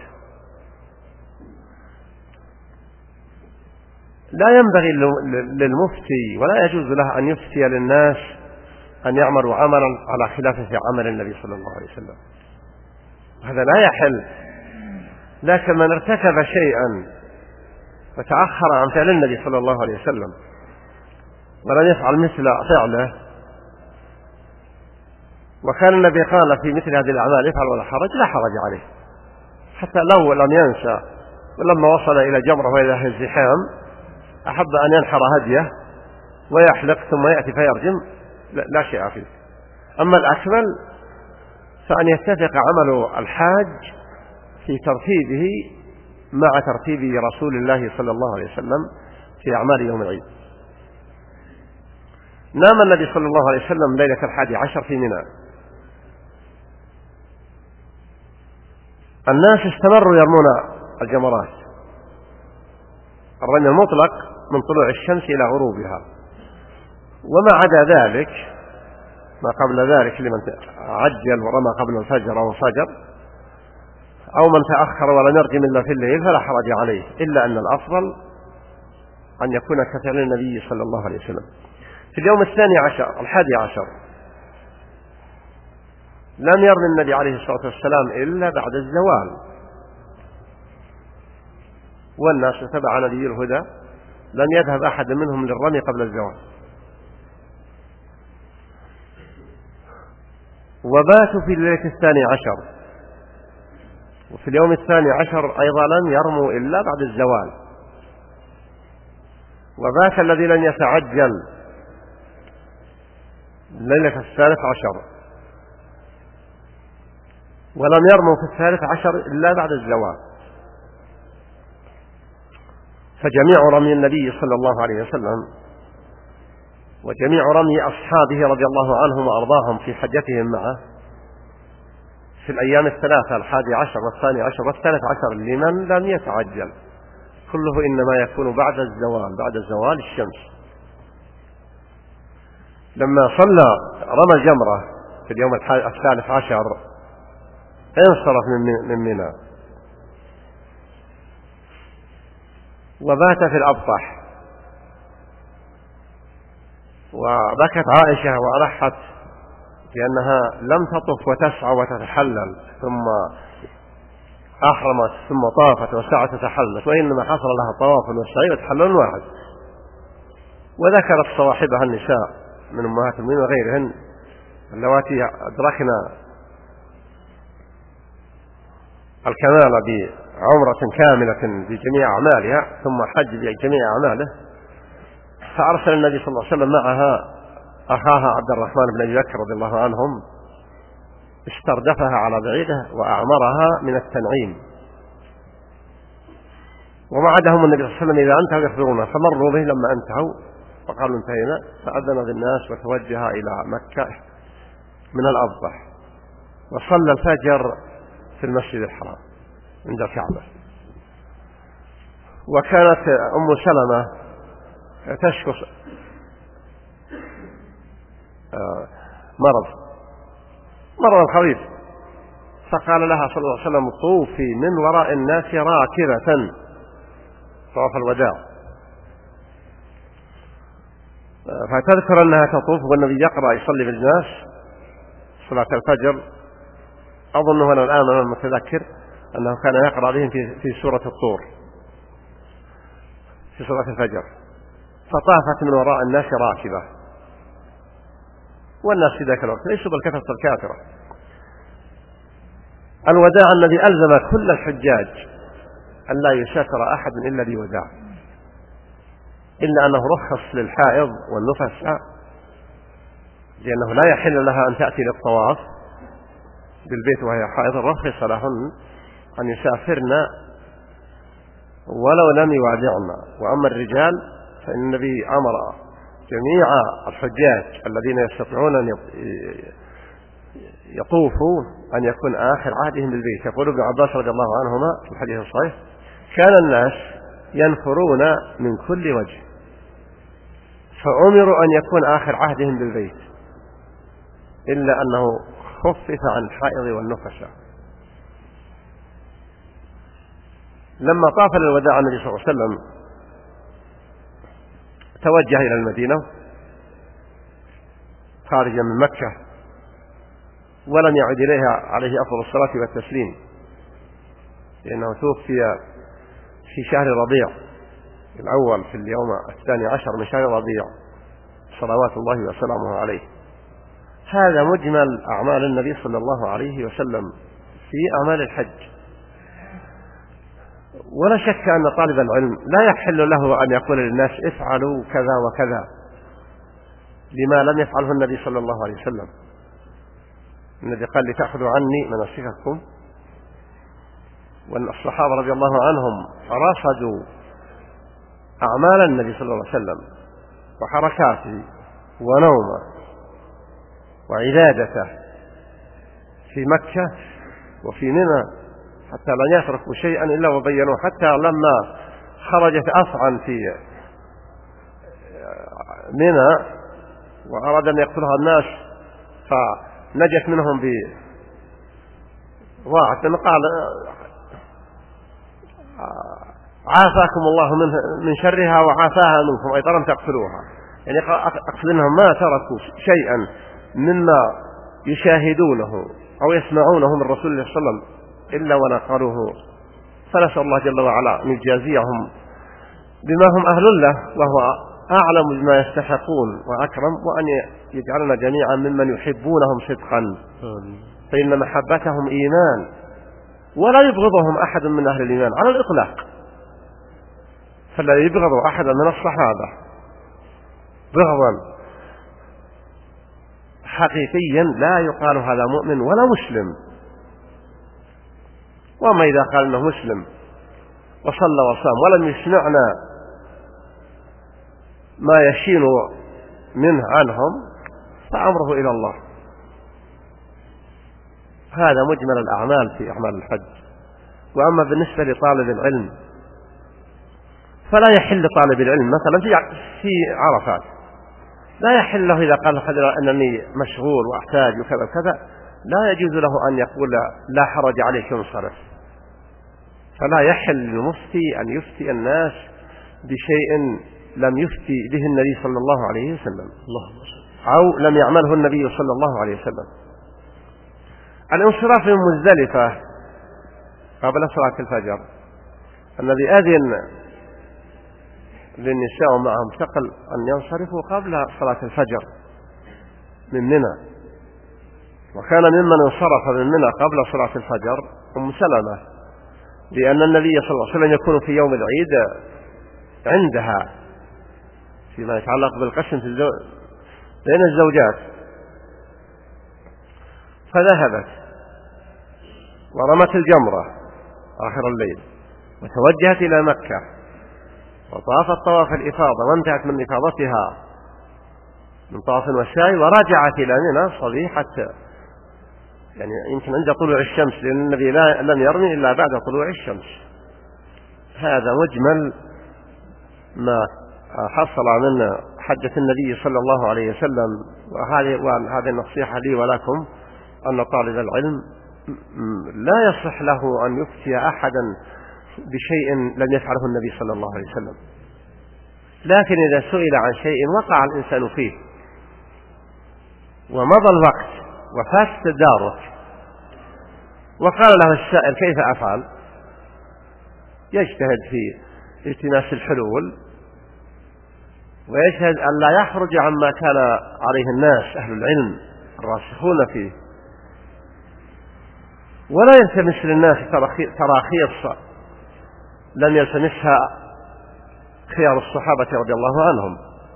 لا ينبغي للمفتي ولا يجوز له أن يفتي للناس أن يعملوا عملا على خلاف في عمل النبي صلى الله عليه وسلم، هذا لا يحل. لكن من ارتكب شيئا وتأخر عن فعل النبي صلى الله عليه وسلم ولم يفعل مثل فعله، وكان النبي قال في مثل هذه الأعمال افعل ولا حرج، لا حرج عليه، حتى لو لم ينسى ولما وصل إلى جمرة وإلى الزحام أحب أن ينحر هديه ويحلق ثم يأتي فيرجم لا شيء فيه. أما الأكمل فأن يتفق عمل الحاج في ترتيبه مع ترتيب رسول الله صلى الله عليه وسلم في أعمال يوم العيد. نام النبي صلى الله عليه وسلم ليلة الحادي عشر في منى. الناس استمروا يرمون الجمرات، الرمي المطلق من طلوع الشمس إلى غروبها، وما عدا ذلك ما قبل ذلك لمن عجل ورمى قبل الفجر أو الفجر أو من تأخر ولم يرجم إلا في الليل فلا حرج عليه، إلا أن الأفضل أن يكون كفعل النبي صلى الله عليه وسلم. في اليوم الثاني عشر الحادي عشر لم يرمي النبي عليه الصلاة والسلام إلا بعد الزوال، والناس تبع نبي الهدى لم يذهب أحد منهم للرمي قبل الزوال. وباتوا في الليلة الثاني عشر، وفي اليوم الثاني عشر أيضا لم يرموا إلا بعد الزوال. وبات الذي لم يتعجل ليلة الثالث عشر، ولم يرموا في الثالث عشر إلا بعد الزوال. فجميع رمي النبي صلى الله عليه وسلم وجميع رمي أصحابه رضي الله عنهم وأرضاهم في حجتهم معه في الأيام الثلاثة الحادي عشر والثاني عشر والثالث عشر لمن لم يتعجل كله إنما يكون بعد الزوال، بعد زوال الشمس. لما صلى رمى الجمرة في اليوم الثالث عشر انصرف من منى وبات في الأبطح وبكت عائشة وألحت بأنها لم تطف وتسعى وتتحلل ثم أحرمت ثم طافت وسعت تتحلل، وإنما حصل لها طواف والسعي وتحلل واحد. وذكرت صواحبها النساء من أمهات المؤمنين وغيرهن اللواتي أدركنا الكمال بعمرة كاملة بجميع أعمالها ثم حج بجميع أعماله، فأرسل النبي صلى الله عليه وسلم معها أخاها عبد الرحمن بن أبي بكر رضي الله عنهم، استردفها على بعيده وأعمرها من التنعيم، ووعدهم النبي صلى الله عليه وسلم إذا انتهوا يخبرونا، فمروا به لما انتهوا فقالوا انتهينا، فأذن بالناس وتوجه إلى مكة من الأضبح وصلى الفجر في المسجد الحرام عند الكعبة. وكانت أم سلمة تشكو مرض مرض خبيث، فقال لها صلى الله عليه وسلم طوفي من وراء الناس راكبة طواف الوداع، فتذكر أنها تطوف والنبي يقرأ يصلي بالناس صلاة الفجر. أظنه أنا الآن أنا متذكر أنه كان يقرأ بهم في, في سورة الطور في صلاة الفجر، فطافت من وراء الناس راكبة، والناس في ذاك الوقت ليسوا بالكثرة الكافرة. الوداع الذي ألزم كل الحجاج أن لا يسافر أحد إلا بوداع، إلا أنه رخص للحائض والنفساء لأنه لا يحل لها أن تأتي للطواف بالبيت وهي حائض، رخص لهن أن يسافرن ولو لم يوادعن. وأما الرجال فإن النبي أمر جميع الحجاج الذين يستطيعون أن يطوفوا أن يكون آخر عهدهم بالبيت. يقول ابن عباس رضي الله عنهما في الحديث الصحيح كان الناس ينفرون من كل وجه، فأمروا أن يكون آخر عهدهم بالبيت، إلا أنه خفف عن الحائض والنفساء. لما طاف للوداع النبي صلى الله عليه وسلم توجه إلى المدينة خارجا من مكة، ولم يعد إليها عليه أفضل الصلاة والتسليم، لأنه توفي في شهر ربيع الأول في اليوم الثاني عشر من شهر ربيع صلوات الله وسلامه عليه. هذا مجمل أعمال النبي صلى الله عليه وسلم في أعمال الحج. ولا شك أن طالب العلم لا يحل له أن يقول للناس افعلوا كذا وكذا لما لم يفعله النبي صلى الله عليه وسلم. النبي قال لتأخذوا عني مناسككم، والصحابة رضي الله عنهم رصدوا أعمال النبي صلى الله عليه وسلم وحركاته ونومه وعبادته في مكة وفي منى حتى لا يتركوا شيئا إلا وبينوه، حتى لما خرجت أفعى في منى وأراد أن يقتلها الناس فنجت منهم بواحد قال عافاكم الله من شرها وعافاها منكم، أي لم تقتلوها، يعني أقصد أنهم ما تركوا شيئا مما يشاهدونه أو يسمعونه من رسول الله صلى الله عليه وسلم إلا ونقلوه. فنسأل الله جل وعلا أن يجازيهم بما هم أهل له وهو أعلم بما يستحقون وأكرم، وأن يجعلنا جميعا ممن يحبونهم صدقا، فإن محبتهم إيمان ولا يبغضهم أحد من أهل الإيمان على الإطلاق. فالذي يبغض أحدا من الصحابة بغضا حقيقيا لا يقال هذا مؤمن ولا مسلم. وما إذا قال أنه مسلم وصلى وصام ولم يسمعنا ما يشين منه عنهم فأمره إلى الله. هذا مجمل الأعمال في أعمال الحج. وأما بالنسبة لطالب العلم فلا يحل طالب العلم مثلا في عرفات، لا يحل له إذا قال أنني مشغول وأحتاج وكذا وكذا، لا يجوز له أن يقول لا حرج عليك انصرف. فلا يحل للمفتي أن يفتي الناس بشيء لم يفتي به النبي صلى الله عليه وسلم أو لم يعمله النبي صلى الله عليه وسلم. الانصراف من مزدلفة قبل صلاة الفجر، الذي أذن للنساء معهم ثقل أن ينصرفوا قبل صلاة الفجر من منى، وكان ممن انصرف من منى قبل صلاة الفجر أم سلمة، لأن النبي صلى الله عليه وسلم يكون في يوم العيد عندها فيما يتعلق بالقسم بين الزوجات، فذهبت ورمت الجمرة آخر الليل وتوجهت إلى مكة وطافت طواف الإفاضة وانتهت من إفاضتها من طواف والسعي، ورجعت إلى منى صبيحة يعني يمكن عند طلوع الشمس، لأن النبي لم يرمي إلا بعد طلوع الشمس. هذا مجمل ما حصل من حجة النبي صلى الله عليه وسلم. وهذه النصيحة لي ولكم أن طالب العلم لا يصح له أن يفتي أحدا بشيء لم يفعله النبي صلى الله عليه وسلم، لكن إذا سئل عن شيء وقع الإنسان فيه ومضى الوقت وفات التدارك وقال له السائل كيف أفعل، يجتهد في التماس الحلول ويجتهد أن لا يخرج عما كان عليه الناس أهل العلم الراسخون فيه، ولا يلتمس للناس تراخيص لم يلتمسها خيار الصحابة رضي الله عنهم،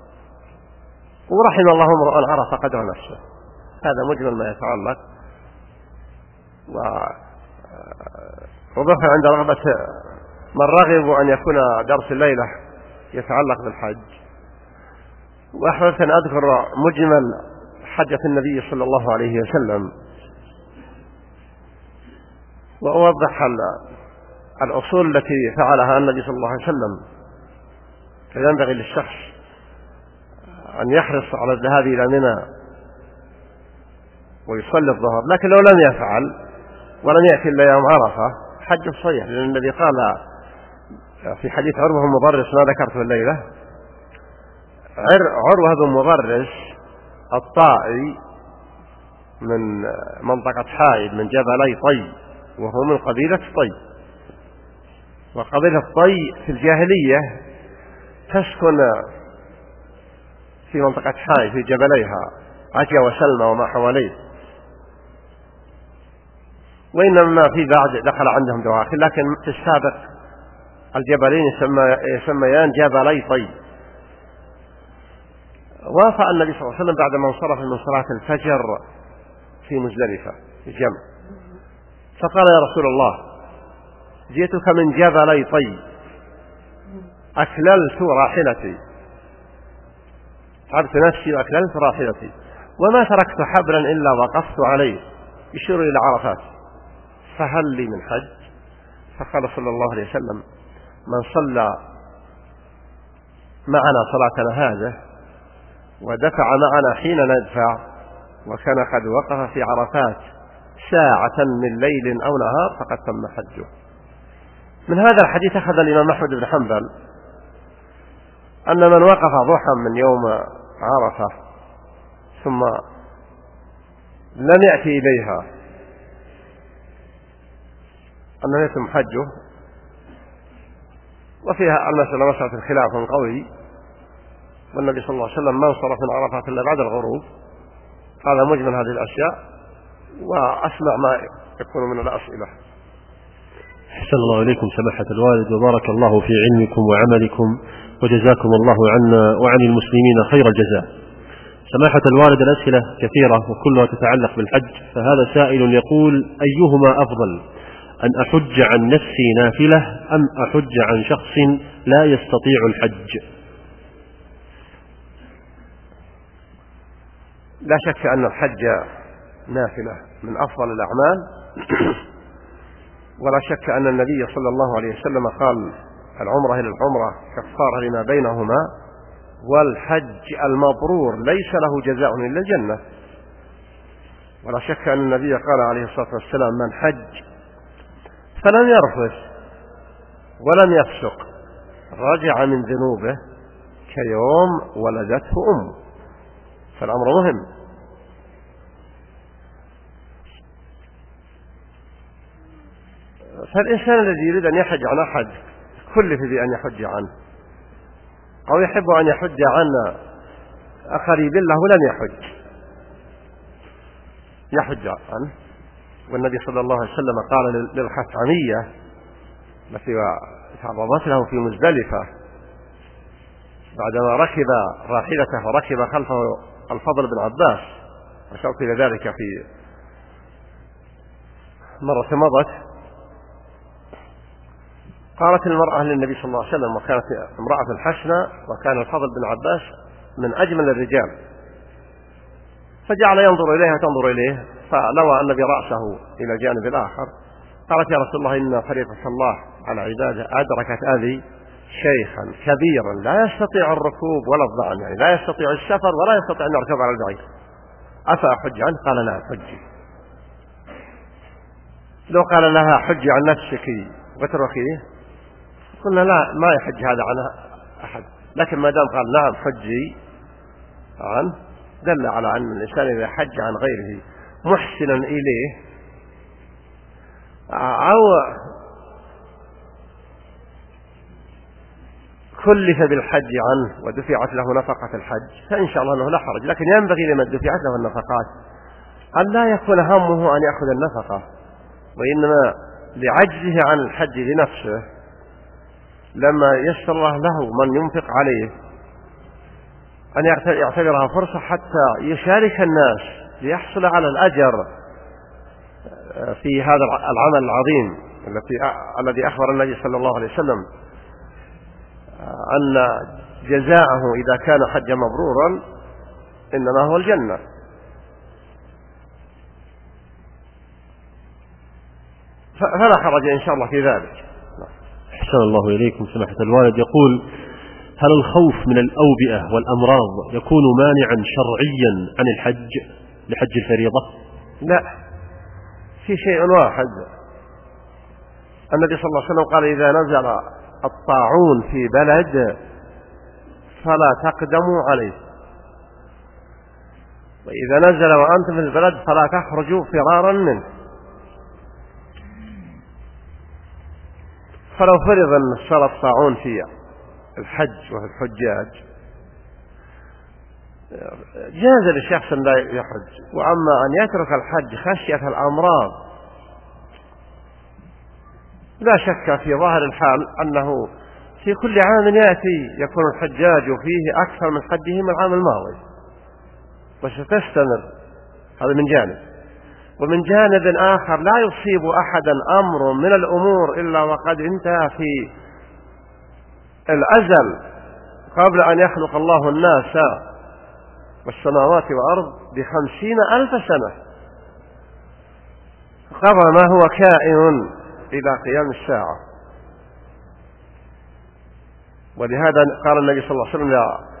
ورحم الله امرؤ عرف قدر نفسه. هذا مجمل ما يتعلق. وضفا عند رغبة من رغب أن يكون درس الليلة يتعلق بالحج، وأحببت أن أذكر مجمل حجة النبي صلى الله عليه وسلم وأوضح الأصول التي فعلها النبي صلى الله عليه وسلم. فينبغي للشخص أن يحرص على الذهاب إلى منى ويصلي الظهر، لكن لو لم يفعل ولم يأتي إلا يوم عرفة حج صحيح، لأن النبي قال في حديث عروة بن مضرس ما ذكرته الليلة، عروة بن مضرس الطائي من منطقة حائل من جبلي طي، وهو من قبيلة طي، وقبيلة طي في الجاهلية تسكن في منطقة حائل في جبليها عجية وسلمى وما حواليه، وإنما في بعد دخل عندهم دواخل، لكن في السابق الجبلين يسميان جبلي طي. وافق النبي صلى الله عليه وسلم بعد ما انصرف من صلاة الفجر في مزدلفة في الجمع، فقال يا رسول الله جئتك من جبلي طي أكللت راحلتي، تعبت نفسي وأكللت راحلتي وما تركت حبلا إلا وقفت عليه، يشير إلى عرفات، فهل لي من حج؟ فقال صلى الله عليه وسلم من صلى معنا صلاتنا هذه ودفع معنا حين ندفع وكان قد وقف في عرفات ساعة من ليل أو نهار فقد تم حجه. من هذا الحديث أخذ الإمام أحمد بن حنبل أن من وقف ضحى من يوم عرفة ثم لم يأتي إليها أنه يتم حجه، وفيها المسألة مسألة خلاف قوي، والنبي صلى الله عليه وسلم ما انصرف من عرفات إلا بعد الغروب. هذا مجمل هذه الأشياء، وأسمع ما يكون من الأسئلة. أحسن الله إليكم سماحة الوالد، وبارك الله في علمكم وعملكم، وجزاكم الله عنا وعن المسلمين خير الجزاء. سماحة الوالد الأسئلة كثيرة وكلها تتعلق بالحج، فهذا سائل يقول أيهما أفضل، أن أحج عن نفسي نافلة أم أحج عن شخص لا يستطيع الحج؟ لا شك أن الحج نافلة من أفضل الأعمال، ولا شك أن النبي صلى الله عليه وسلم قال العمرة إلى العمرة كفارة لما بينهما، والحج المبرور ليس له جزاء إلا الجنة. ولا شك أن النبي قال عليه الصلاة والسلام من حج فلم يرفث ولم يفسق رجع من ذنوبه كيوم ولدته أمه، فالأمر مهم. فالإنسان الذي يريد أن يحج عن أحد كلف بأن يحج عنه، أو يحب أن يحج عن قريب له لم يحج يحج عنه. والنبي صلى الله عليه وسلم قال للخثعمية التي تعرضت له في مزدلفة بعدما ركب راحلته وركب خلفه الفضل بن عباس، وشوف إلى ذلك في مرة مضت، قالت المرأة للنبي صلى الله عليه وسلم، وكانت امرأة حسنة، وكان الفضل بن عباس من أجمل الرجال، فجعل ينظر إليها تنظر إليه، فلوى النبي رأسه إلى الجانب الآخر. قالت يا رسول الله إن خليفة الله على عباده أدركت أبي شيخا كبيرا لا يستطيع الركوب ولا الظعن، يعني لا يستطيع السفر ولا يستطيع أن يركب على البعير، أفأحج عنه؟ قال لا حجي. لو قال لها حجي عن نفسك وتركيه قلنا لا، ما يحج هذا عنها أحد، لكن ما دام قال نعم حجي عنه دل على أن الإنسان إذا حج عن غيره محسنا إليه أو كلف بالحج عنه ودفعت له نفقة الحج فإن شاء الله أنه لا حرج، لكن ينبغي لمن دفعت له النفقات أن لا يكون همه أن يأخذ النفقة، وإنما لعجزه عن الحج لنفسه لما يسر الله له من ينفق عليه أن يعتبرها فرصة حتى يشارك الناس ليحصل على الأجر في هذا العمل العظيم الذي أخبر النبي صلى الله عليه وسلم أن جزاءه إذا كان حج مبرورا إنما هو الجنة. فلا حرج إن شاء الله في ذلك. أحسن الله إليكم سماحة الوالد. يقول هل الخوف من الأوبئة والأمراض يكون مانعا شرعيا عن الحج لحج الفريضة؟ لا، في شيء واحد، النبي صلى الله عليه وسلم قال إذا نزل الطاعون في بلد فلا تقدموا عليه، وإذا نزل وأنتم في البلد فلا تخرجوا فرارا منه. فلو فرض أن صار الطاعون في الحج وفي الحجاج جاز للشخص أن لا يحج، وأما أن يترك الحج خشية الأمراض لا شك في ظاهر الحال أنه في كل عام يأتي يكون الحجاج فيه أكثر من حجهم العام الماضي، وستستمر. هذا من جانب. ومن جانب آخر لا يصيب أحدا أمر من الأمور إلا وقد انتهى في الأزل قبل أن يخلق الله الناس والسماوات والأرض بخمسين ألف سنة، قضى ما هو كائن إلى قيام الساعة. ولهذا قال النبي صلى الله عليه وسلم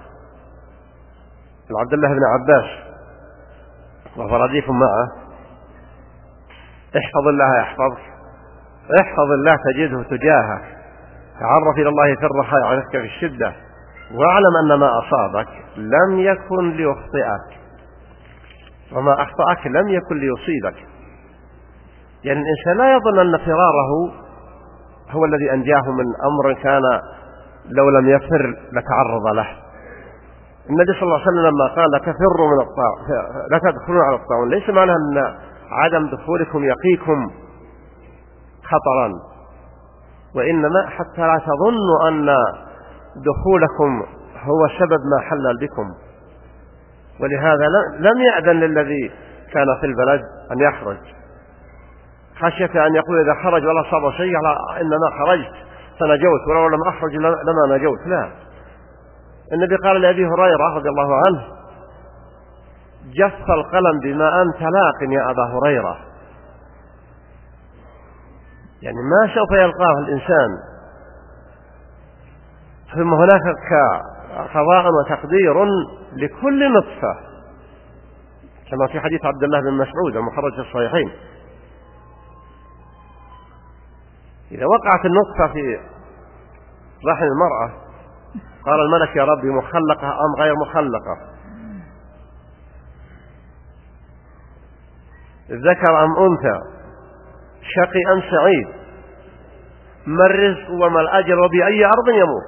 لعبد الله بن عباس وهو رديف معه احفظ الله يحفظك، احفظ الله تجده تجاهك، تعرف إلى الله في الرخاء يعرفك في الشدة، واعلم أن ما أصابك لم يكن ليخطئك وما أخطأك لم يكن ليصيبك. يعني الإنسان لا يظن أن فراره هو الذي أنجاه من أمر كان لو لم يفر لتعرض له. النبي صلى الله عليه وسلم لما قال لا تفروا من الطاعون لا تدخلون على الطاعون ليس معنى أن عدم دخولكم يقيكم خطرا، وإنما حتى لا تظنوا أن دخولكم هو سبب ما حل بكم. ولهذا لم يأذن للذي كان في البلد أن يخرج خشية أن يقول إذا خرج ولا صاب شيء إنما خرجت فنجوت ولو لم أخرج لما نجوت. لا، النبي قال لأبي هريرة رضي الله عنه جف القلم بما أنت لاق يا أبا هريرة، يعني ما سوف يلقاه الإنسان، ثم هناك قضاء وتقدير لكل نطفة كما في حديث عبد الله بن مسعود المخرج في الصحيحين. إذا وقعت النطفة في رحم المرأة قال الملك يا ربي مخلقة أم غير مخلقة؟ ذكر أم أنثى؟ شقي أم سعيد؟ ما الرزق وما الأجر وبأي أرض يموت؟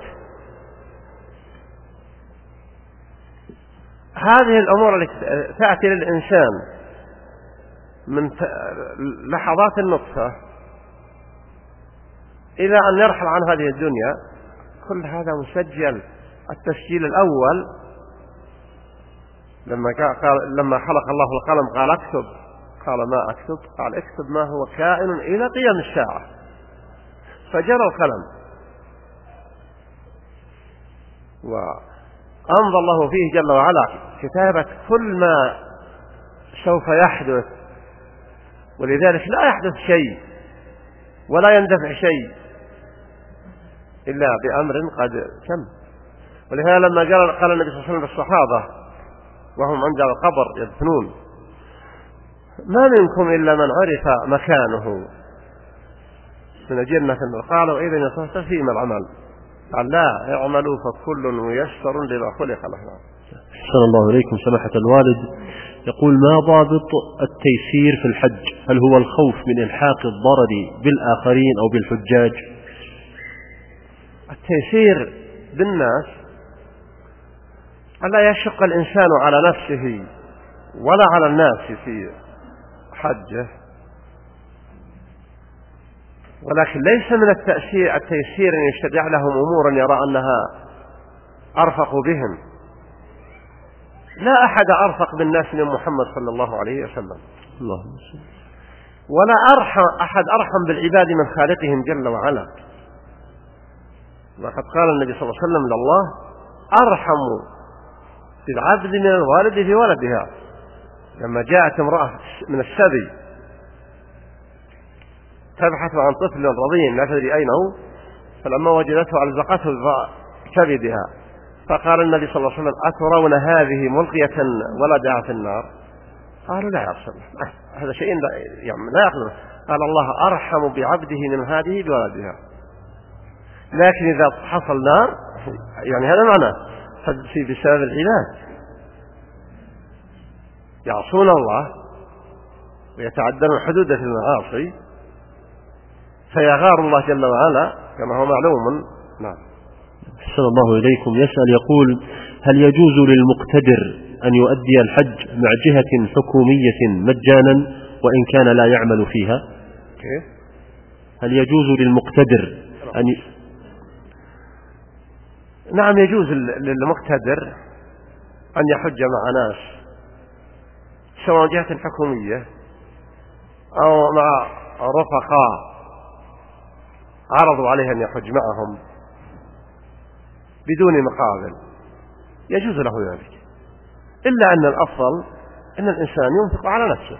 هذه الأمور التي تأتي للإنسان من لحظات النطفة إلى أن يرحل عن هذه الدنيا، كل هذا مسجل. التسجيل الأول لما قال لما خلق الله القلم قال اكتب، قال ما أكتب؟ قال اكتب ما هو كائن إلى قيام الساعة. فجرى القلم وأمضى الله فيه جل وعلا كتابة كل ما سوف يحدث، ولذلك لا يحدث شيء ولا يندفع شيء إلا بأمر قد تم. ولهذا لما قال النبي صلى الله عليه وسلم للصحابة وهم عند القبر يدفنون: ما منكم إلا من عرف مكانه من الجنة. قالوا إذن يا صاحبي فيما العمل؟ قال لا، اعملوا فكل ميسر لما خلق له. أحسن الله إليكم سماحة الوالد. يقول: ما ضابط التيسير في الحج؟ هل هو الخوف من إلحاق الضرر بالآخرين أو بالحجاج؟ التيسير بالناس ألا يشق الإنسان على نفسه ولا على الناس في حجه، ولكن ليس من التأثير التيسير أن يشتدع لهم أمورا يرى أنها أرفق بهم. لا أحد أرفق بالناس من محمد صلى الله عليه وسلم، ولا أرحم أحد أرحم بالعباد من خالقهم جل وعلا. وقد قال النبي صلى الله عليه وسلم: لله أرحم بالعبد من الوالد في ولدها. لما جاءت امرأة من السبي تبحث عن طفل رضيع لا تدري أين هو، فلما وجدته ألزقته بكبدها، فقال النبي صلى الله عليه وسلم: أترون هذه ملقية ولدها في النار؟ قالوا: لا يا رسول الله، هذا شيء لا يعني لا يقدر. قال: الله أرحم بعبده من هذه بولدها. لكن إذا حصل نار يعني هذا معنى في بسبب العباد يعصون الله ويتعدون حدود في المعاصي فيغار الله جل وعلا كما هو معلوم. نعم. أحسن الله إليكم. يسأل يقول: هل يجوز للمقتدر أن يؤدي الحج مع جهة حكومية مجانا وإن كان لا يعمل فيها؟ كيف؟ هل يجوز للمقتدر أن ي... نعم، يجوز للمقتدر أن يحج مع ناس سواء جهة حكومية أو مع رفقاء عرضوا عليه أن يحج معهم بدون مقابل، يجوز له ذلك، إلا أن الأفضل أن الإنسان ينفق على نفسه.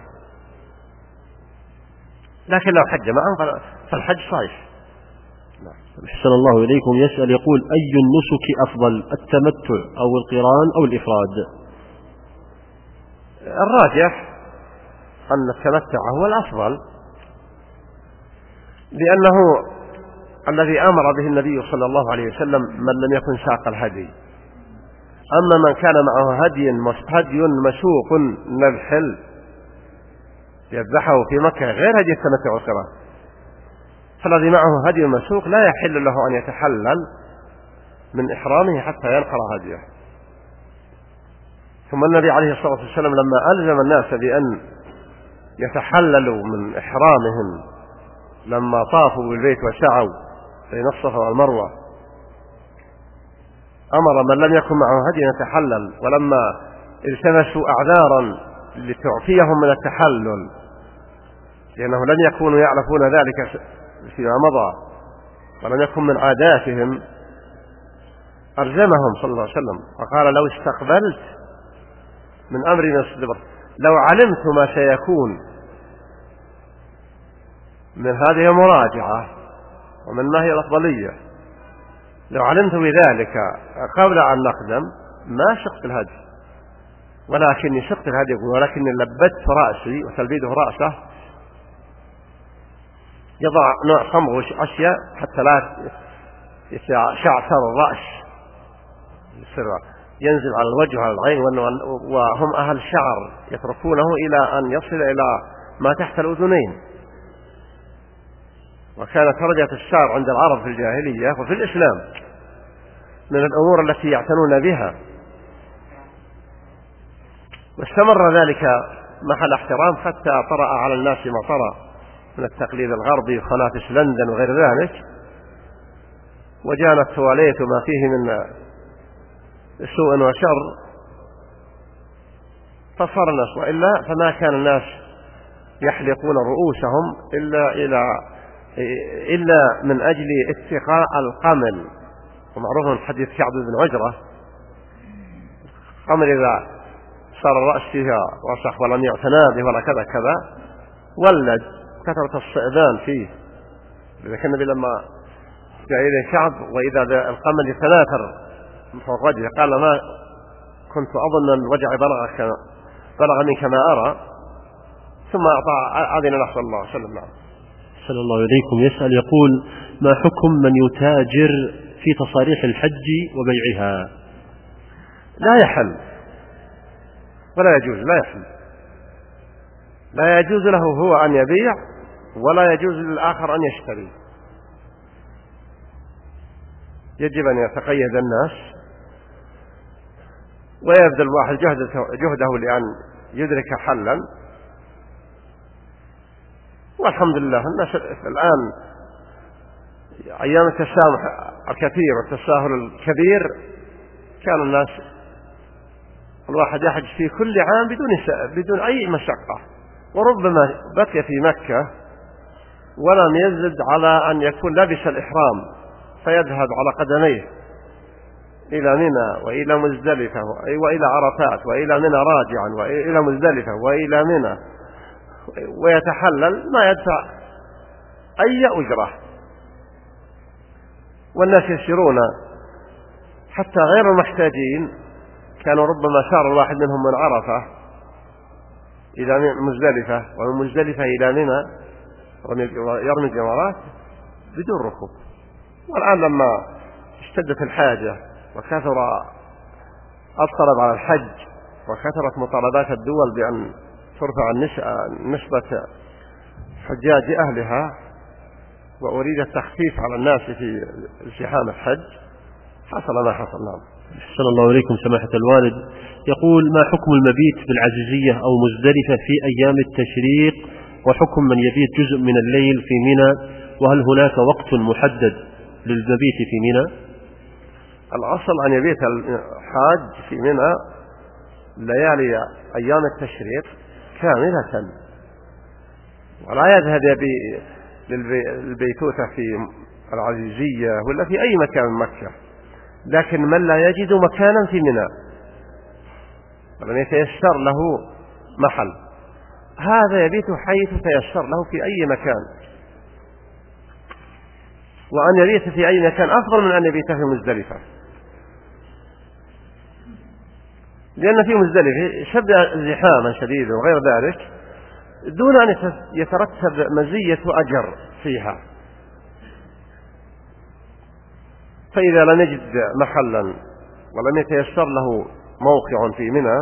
لكن لو حج معهم فالحج صحيح. أحسن الله إليكم. يسأل يقول: أي النسك أفضل، التمتع أو القران أو الإفراد؟ الراجح أن التمتع هو الأفضل، لأنه الذي أمر به النبي صلى الله عليه وسلم من لم يكن ساق الهدي. أما من كان معه هدي هدي مسوق نبحل يذبحه في مكة غير هدي التمتع والقران، فالذي معه هدي مسوق لا يحل له أن يتحلل من إحرامه حتى ينحر هديه. ثم النبي عليه الصلاة والسلام لما ألزم الناس بأن يتحللوا من إحرامهم لما طافوا بالبيت وسعوا بين الصفا والمروة، أمر من لم يكن معه هدي يتحلل، ولما التمسوا أعذارا لتعفيهم من التحلل لأنه لم يكونوا يعرفون ذلك فيما مضى ولم يكن من عاداتهم، ألزمهم صلى الله عليه وسلم وقال: لو استقبلت من أمرنا الصبر، لو علمت ما سيكون من هذه المراجعة ومن ما هي الأفضلية، لو علمت بذلك قبل أن نقدم ما شقت الهدي، ولكني شقت الهدي ولكني لبدت رأسي وتلبيده رأسه يضع نوع خمر وأشياء حتى لا يشعثر الرأس ينزل على الوجه وعلى العين، وهم أهل شعر يتركونه إلى أن يصل إلى ما تحت الأذنين. وكانت درجة الشعر عند العرب في الجاهلية وفي الإسلام من الأمور التي يعتنون بها، واستمر ذلك محل احترام حتى طرأ على الناس ما طرأ من التقليد الغربي وخنافس لندن وغير ذلك، وجاءنا التواليت وما فيه من سوء وشر، فصار الناس، وإلا فما كان الناس يحلقون رؤوسهم إلا إلى إلا من أجل اتقاء القمل. ومعروف من حديث كعب بن عجرة: قمل إذا صار الرأس فيها وسخ ولم يعتنى به ولا كذا كذا ولد، كثرة الصئبان فيه. لذلك النبي لما جاء إليه كعب وإذا القمل يتناثر فوق وجهه قال: ما كنت أظن أن الوجع بلغ بلغ منك ما أرى، ثم أعطى أذن له صلى الله عليه وسلم. صلى الله عليكم يسأل يقول: ما حكم من يتاجر في تصاريح الحج وبيعها؟ لا يحل ولا يجوز، لا يحل، لا يجوز له هو أن يبيع ولا يجوز للآخر أن يشتري. يجب أن يتقيد الناس ويبذل واحد جهده لأن يدرك حلا. والحمد لله الناس الآن أيام التسامح الكثير والتساهل الكبير كان الناس الواحد يحج في كل عام بدون بدون أي مشقة، وربما بقي في مكة ولم يزد على أن يكون لابس الإحرام فيذهب على قدميه إلى منى وإلى مزدلفة وإلى عرفات وإلى منى راجعا وإلى مزدلفة وإلى منى ويتحلل ما يدفع أي أجرة. والناس يسيرون حتى غير المحتاجين، كانوا ربما سار الواحد منهم من عرفة إلى مزدلفة ومن مزدلفة إلى منى يرمي الجمرات بدون ركوب. والآن لما اشتدت الحاجة وكثر الطلب على الحج وكثرت مطالبات الدول بأن ترفع نسبة حجاج أهلها وأريد التخفيف على الناس في ازدحام الحج، حصل ما حصل. نعم. صلى الله عليكم سماحة الوالد يقول: ما حكم المبيت بالعزيزية أو مزدلفة في أيام التشريق، وحكم من يبيت جزء من الليل في منى، وهل هناك وقت محدد للمبيت في منى؟ الأصل أن يبيت الحاج في منى ليالي أيام التشريق كاملة، ولا يذهب للبيتوتة في العزيزية ولا في أي مكان من مكة. لكن من لا يجد مكانا في منى ولم يتيسر له محل، هذا يبيت حيث تيسر له في أي مكان، وأن يبيت في أي مكان أفضل من أن يبيت في مزدلفة، لأن في مزدلفة شد زحاما شديدا وغير ذلك دون أن يترتب مزية أجر فيها. فإذا لم يجد محلا ولم يتيسر له موقع في منى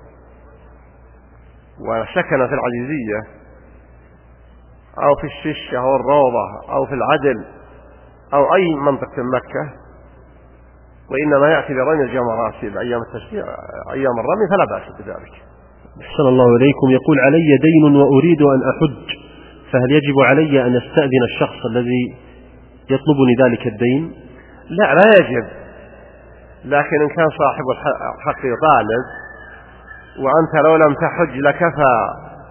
وسكن في العزيزية أو في الشش أو الروضة أو في العدل أو أي منطقة في مكة، وإنما يأتي لرمي الجمرات في أيام التشريق أيام الرمي فلا بأس بذلك. أحسن الله إليكم. يقول: علي دين وأريد أن أحج، فهل يجب علي أن أستأذن الشخص الذي يطلبني ذلك الدين؟ لا، لا يجب، لكن إن كان صاحب الحق طالب وأنت لو لم تحج لكفى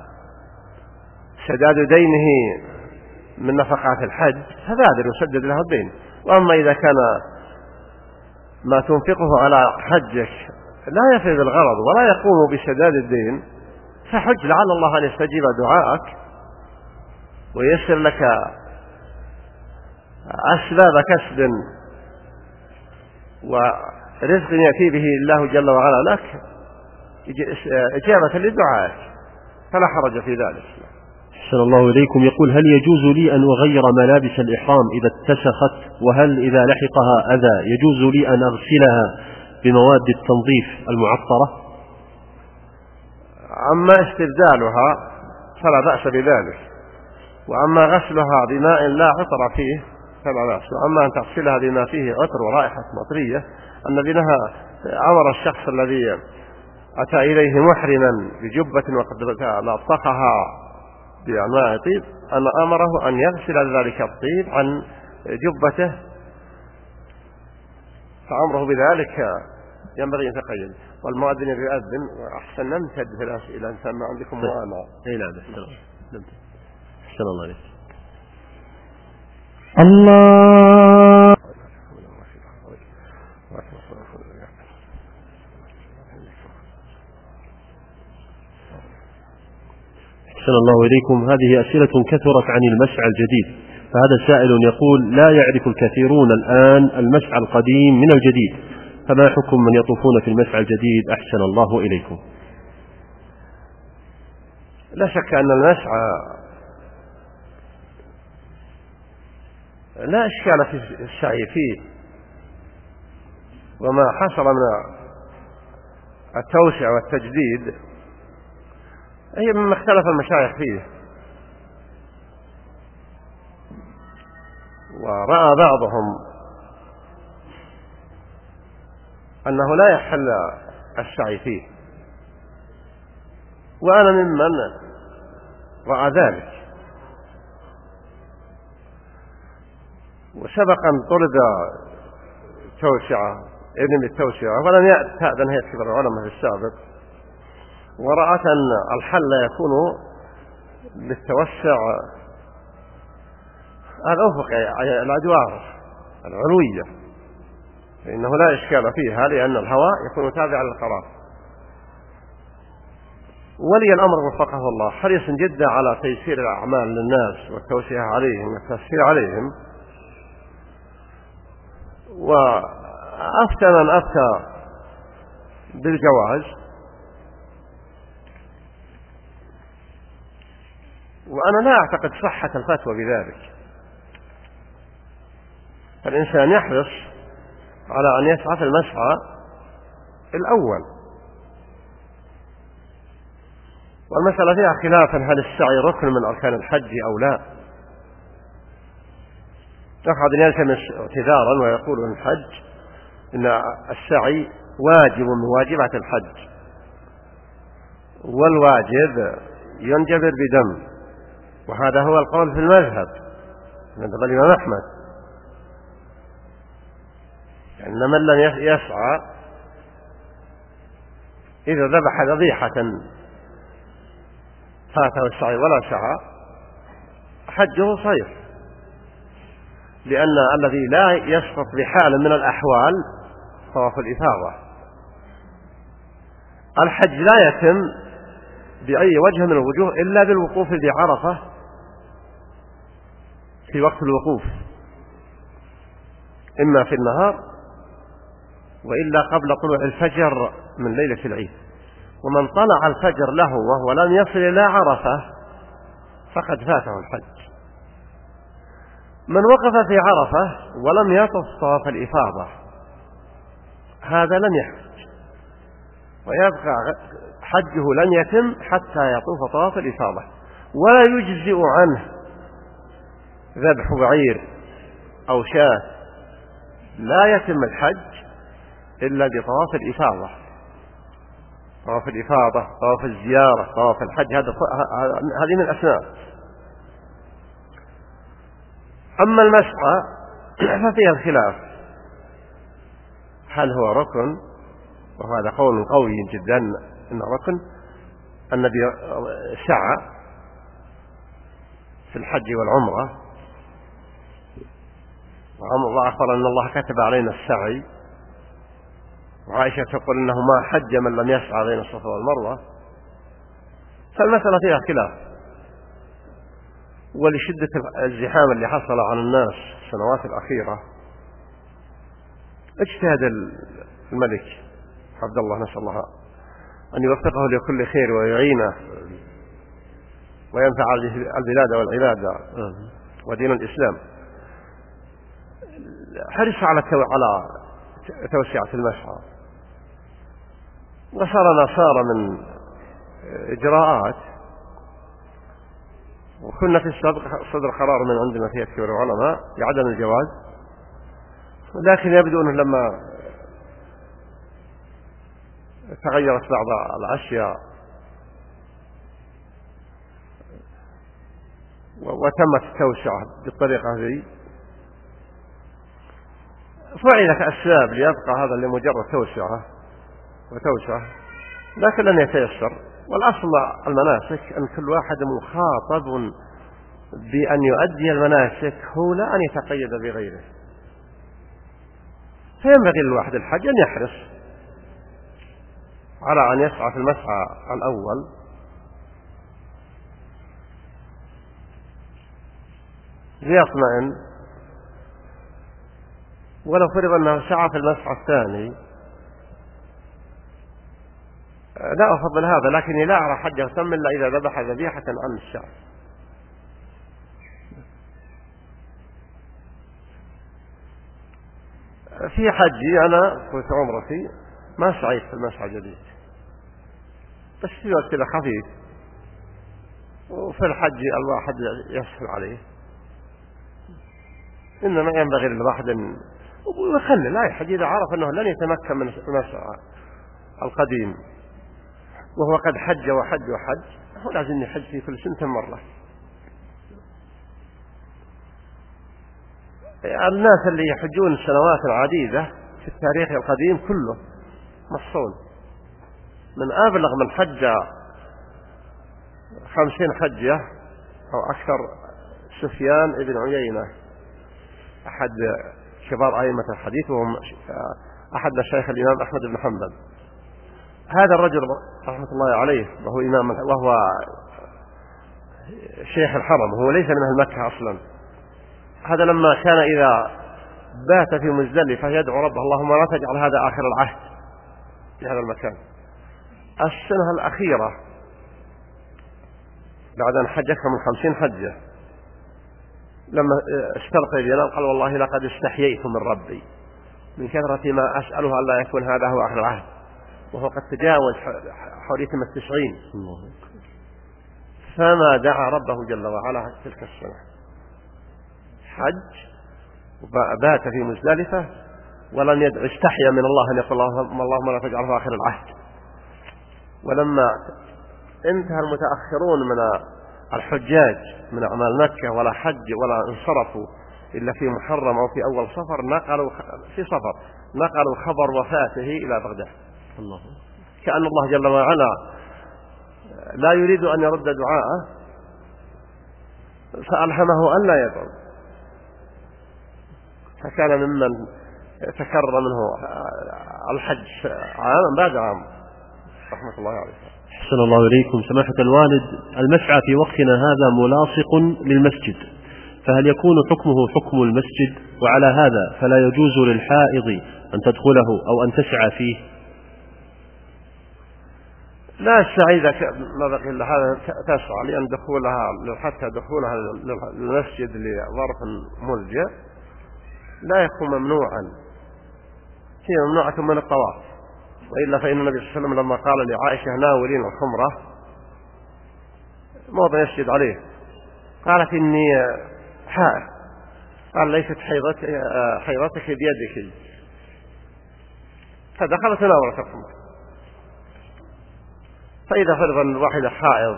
سداد دينه من نفقات الحج فبادر يسدد له الدين. وأما إذا كان ما تنفقه على حجك لا يفيد الغرض ولا يقوم بسداد الدين فحج، لعل الله أن يستجيب دعاءك ويسر لك أسباب كسب ورزق يأتي به الله جل وعلا لك إجابة لدعائك، فلا حرج في ذلك. أحسن الله إليكم. يقول: هل يجوز لي أن أغير ملابس الإحرام إذا اتسخت؟ وهل إذا لحقها أذى يجوز لي أن أغسلها بمواد التنظيف المعطرة؟ أما استبدالها فلا بأس بذلك، وأما غسلها بماء لا عطر فيه فلا بأس، وأما أن تغسلها بما فيه عطر ورائحة مطرية. النبي نهى، أمر الشخص الذي أتى إليه محرما بجبة وقد لطخها بماء طيب أن أمره أن يغسل ذلك الطيب عن جبته، فأمره بذلك ينبغي أن يتقيد. والمؤذن يؤذن، وأحسن نمتد في الأسئلة، أنت ما عندكم مؤامرة. أي نعم، أحسن الله عليك. الله أحسن الله إليكم. هذه أسئلة كثرت عن المسعى الجديد، فهذا سائل يقول: لا يعرف الكثيرون الآن المسعى القديم من الجديد، فما حكم من يطوفون في المسعى الجديد؟ أحسن الله إليكم. لا شك أن المسعى لا إشكال في السعي فيه، وما حصل من التوسع والتجديد هي مما اختلف المشايخ فيه، ورأى بعضهم أنه لا يحل السعي فيه، وأنا ممن رأى ذلك. وسبق أن طرد توسعة ابن بالتوسعة ولم يأتأذن هيئة كبار العلماء في السابق، ورأت أن الحل يكون بالتوسع الأفقي الأدوار العلوية، فإنه لا إشكال فيها لأن الهواء يكون تابعا للقرار. ولي الأمر وفقه الله حريص جدا على تيسير الأعمال للناس والتوسعة عليهم والتسهيل عليهم، وأفتى من أفتى بالجواز، وأنا لا أعتقد صحة الفتوى بذلك. فالإنسان يحرص على أن يسعى في المسعى الأول، والمسألة فيها خلافا هل السعي ركن من أركان الحج أو لا. أحد يلتمس اعتذارا ويقول أن الحج إن السعي واجب من واجبات الحج، والواجب ينجبر بدم، وهذا هو القول في المذهب مذهب الإمام أحمد، أن من لم يسعى إذا ذبح ذبيحة فاته السعي ولا سعى حجه صحيح، لأن الذي لا يسقط بحال من الأحوال طواف الإفاضة. الحج لا يتم بأي وجه من الوجوه إلا بالوقوف بعرفة في وقت الوقوف، إما في النهار وإلا قبل طلوع الفجر من ليلة العيد. ومن طلع الفجر له وهو لم يصل إلى عرفة فقد فاته الحج. من وقف في عرفة ولم يطف طواف الإفاضة هذا لم يحج، ويبقى حجه لن يتم حتى يطوف طواف الإفاضة، ولا يجزئ عنه ذبح بعير أو شاة، لا يتم الحج إلا بطواف الإفاضة. طواف الإفاضة، طواف الزيارة، طواف الحج، هذه من الأسماء. أما المسعى ففيها الخلاف هل هو ركن، وهذا قول قوي جدا إنه ركن. النبي سعى في الحج والعمرة، الله أخبر أن الله كتب علينا السعي، وعائشة تقول إنه ما حج من لم يسعى بين الصفا والمروة. فالمسألة فيها خلاف، ولشدة الزحام اللي حصل على الناس في السنوات الأخيرة اجتهد الملك عبد الله، نسأل الله أن يوفقه لكل خير ويعينه وينفع البلاد والعباد ودين الإسلام، حرص على على توسعة المسعى، وصار ما صار من إجراءات، وكنا في السابق صدر قرار من عندنا في كبار العلماء بعدم الجواز، لكن يبدو أنه لما تغيرت بعض الأشياء وتمت التوسعة بالطريقة هذه فعل كأسباب ليبقى هذا لمجرد توسعة وتوسعة، لكن لن يتيسر. والأصل المناسك أن كل واحد مخاطب بأن يؤدي المناسك هو لا أن يتقيد بغيره، فينبغي للواحد الحج أن يحرص على أن يسعى في المسعى الأول ليطمئن، ولو فرض أنه سعى في المسعى الثاني لا أفضل هذا، لكني لا أرى حجه تم إلا إذا ذبح ذبيحة عن الشعب. في حجي أنا في عمرتي ما سعيت في المسعى الجديد، بس في وقت كذا خفيف، وفي الحج الواحد يسهل عليه، إنما ينبغي للواحد أن يخلي لا يحج إذا عرف أنه لن يتمكن من المسعى القديم وهو قد حج وحج وحج، هو لازم يحج في كل سنة مرة. الناس اللي يحجون سنوات عديدة في التاريخ القديم كله مصون، من أبلغ من حج خمسين حجة أو أكثر سفيان ابن عيينة أحد كبار أئمة الحديث، وهم أحد مشايخ الإمام أحمد بن حنبل. هذا الرجل رحمة الله عليه وهو إمام وهو شيخ الحرم، هو ليس من أهل مكة أصلا. هذا لما كان إذا بات في مزدلفة يدعو ربه اللهم لا تجعل هذا آخر العهد في هذا المكان. السنة الأخيرة بعد أن حج أكثر من خمسين حجة لما استلقي بينام قال والله لقد استحييت من ربي من كثرة ما أسأله ألا يكون هذا هو آخر العهد، وهو قد تجاوز حريتم التسعين، فما دعا ربه جل وعلا تلك السنة، حج وبات في مزدلفة ولم يدع، استحيا من الله أن يقول اللهم لا تجعله آخر العهد. ولما انتهى المتأخرون من الحجاج من أعمال مكة ولا حج ولا انصرفوا إلا في محرم أو في أول صفر، نقلوا في صفر نقلوا خبر وفاته إلى بغداد، الله كأن الله جل وعلا لا يريد أن يرد دعاءه فألهمه أن لا يدعو، فكان ممن تكرر منه الحج عاما بعد عام رحمة الله عليه. أحسن الله إليكم سماحة الوالد، المسعى في وقتنا هذا ملاصق للمسجد، فهل يكون حكمه حكم المسجد؟ وعلى هذا فلا يجوز للحائض أن تدخله أو أن تسعى فيه؟ لا السعي إذا ما بقي إلا هذا تسعى، لأن دخولها حتى دخولها للمسجد لظرف ملجأ لا يكون ممنوعا، هي ممنوعة من الطواف، وإلا فإن النبي صلى الله عليه وسلم لما قال لعائشة ناولين الخمرة موضع يسجد عليه قالت إني حائض، قال ليست حيضتك, حيضتك بيدك، فدخلت تناولت الخمر. فإذا فرض أن الواحدة حائض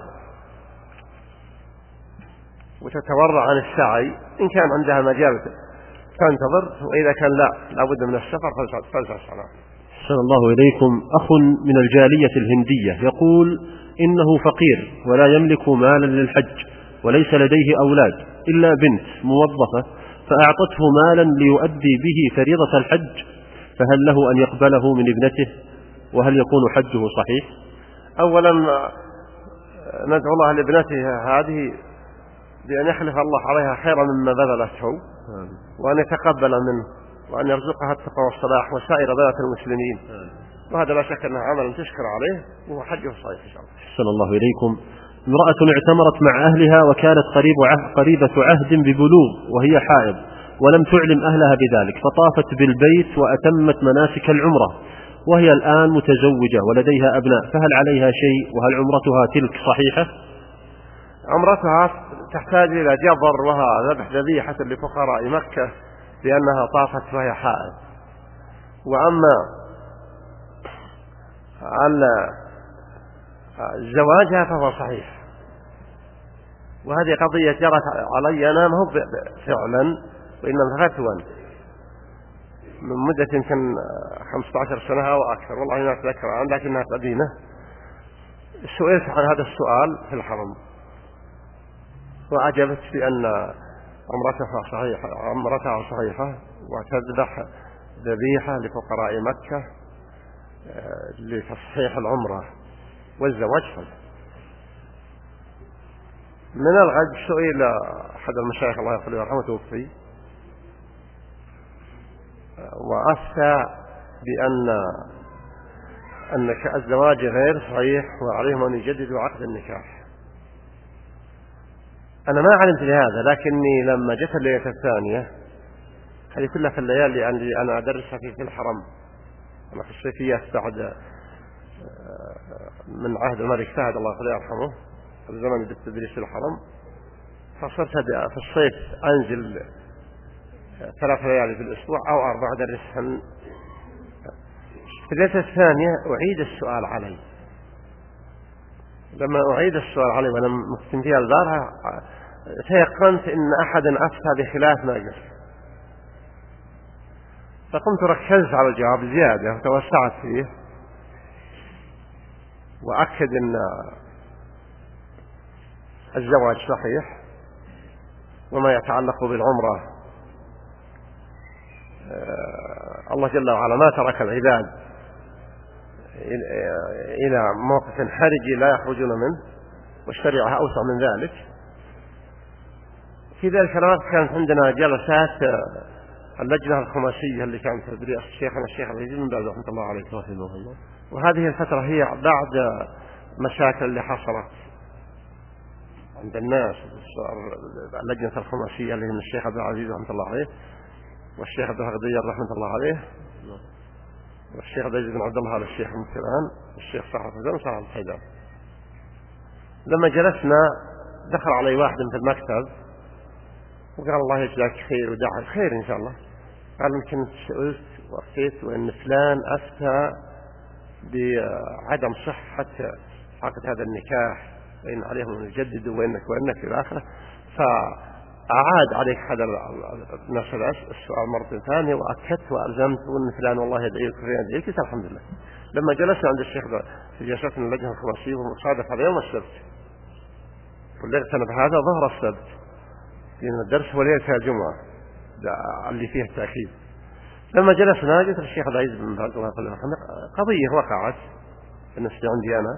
وتتورع عن السعي إن كان عندها مجال تنتظر، وإذا كان لا لابد من السفر فلسع الصلاة. أحسن الله إليكم أخ من الجالية الهندية يقول إنه فقير ولا يملك مالا للحج وليس لديه أولاد إلا بنت موظفة، فأعطته مالا ليؤدي به فريضة الحج، فهل له أن يقبله من ابنته؟ وهل يكون حجه صحيح؟ أولا ندعو الله لابنته هذه بأن يخلف الله عليها خيرا مما بذلته، وأن يتقبل منه، وأن يرزقها التقوى والصلاح وسائر بنات المسلمين، وهذا لا شك أنه عمل تشكر عليه وهو حجه صحيح إن شاء الله. أحسن الله إليكم. امرأة اعتمرت مع أهلها وكانت قريب عهد قريبة عهد ببلوغ وهي حائض، ولم تعلم أهلها بذلك، فطافت بالبيت وأتمت مناسك العمرة، وهي الآن متزوجة ولديها أبناء، فهل عليها شيء؟ وهل عمرتها تلك صحيحة؟ عمرتها تحتاج إلى جبر وها ذبح ذبيحة لفقراء مكة لأنها طافت وهي حائض. وأما على زواجها فهو صحيح، وهذه قضية جرت علي أنا، ما هو فعلا وإنما فتوى من مدة يمكن خمسة عشر سنة أو أكثر، والله ما أتذكر عنها لكنها قديمة. سئلت عن هذا السؤال في الحرم وأجبت بأن عمرتها صحيحة عمرتها صحيحة وتذبح ذبيحة لفقراء مكة لتصحيح العمرة والزواج صحيح. من الغد سئل أحد المشايخ الله يغفر له ويرحمه توفي وأفتى بأن أن الزواج غير صحيح وعليهم أن يجددوا عقد النكاح. أنا ما علمت لهذا، لكني لما جت الليلة الثانية، هذه كلها في الليالي اللي أنا أدرسها في الحرم، أنا في الصيفية بعد من عهد الملك فهد الله يرحمه في الزمن اللي تدريس الحرم، فصرت في الصيف أنزل ثلاث ليالي في الأسبوع أو أربع أدرسهن. في الليلة الثانية أعيد السؤال علي، لما أعيد السؤال علي وأنا مكتم فيها البارحة تيقنت أن أحدا أفتى بخلاف ما قلت، فقمت ركزت على الجواب زيادة وتوسعت فيه وأكد أن الزواج صحيح وما يتعلق بالعمرة الله جل وعلا ما ترك العباد إلى موقف حرج لا يخرجون منه، والشريعة أوسع من ذلك. في ذلك الوقت كانت عندنا جلسات اللجنة الخماسية اللي كانت تدريس الشيخنا الشيخ العزيز بن باز رحمة الله عليه، وهذه الفترة هي بعد مشاكل اللي حصلت عند الناس. اللجنة الخماسية اللي من الشيخ عبد العزيز رحمة الله عليه والشيخ عبد الغدير رحمة الله عليه والشيخ عبد العزيز بن عبد الله الشيخ المكران والشيخ صاحب الزمن صاحب الحيدان. لما جلسنا دخل علي واحد في المكتب وقال الله يجزاك خير ودعا خير إن شاء الله. قال يمكن سئلت وأفتيت وأن فلان أفتى بعدم صحة عقد هذا النكاح وإن عليهم أن يجددوا وإنك وإنك إلى آخره، فأعاد عليك هذا نفس السؤال مرة ثانية وأكدت وألزمت وأن فلان والله يدعيك وفلان يدعيك. الحمد لله. لما جلسنا عند الشيخ في جلساتنا اللجنة الخماسية ومصادف على يوم السبت وليلة بهذا ظهر السبت لأن الدرس هو ليلة الجمعة اللي فيه التأكيد. لما جلسنا قلت الشيخ العزيز بن باز الله يرحمه قضية وقعت بالنسبة عندي أنا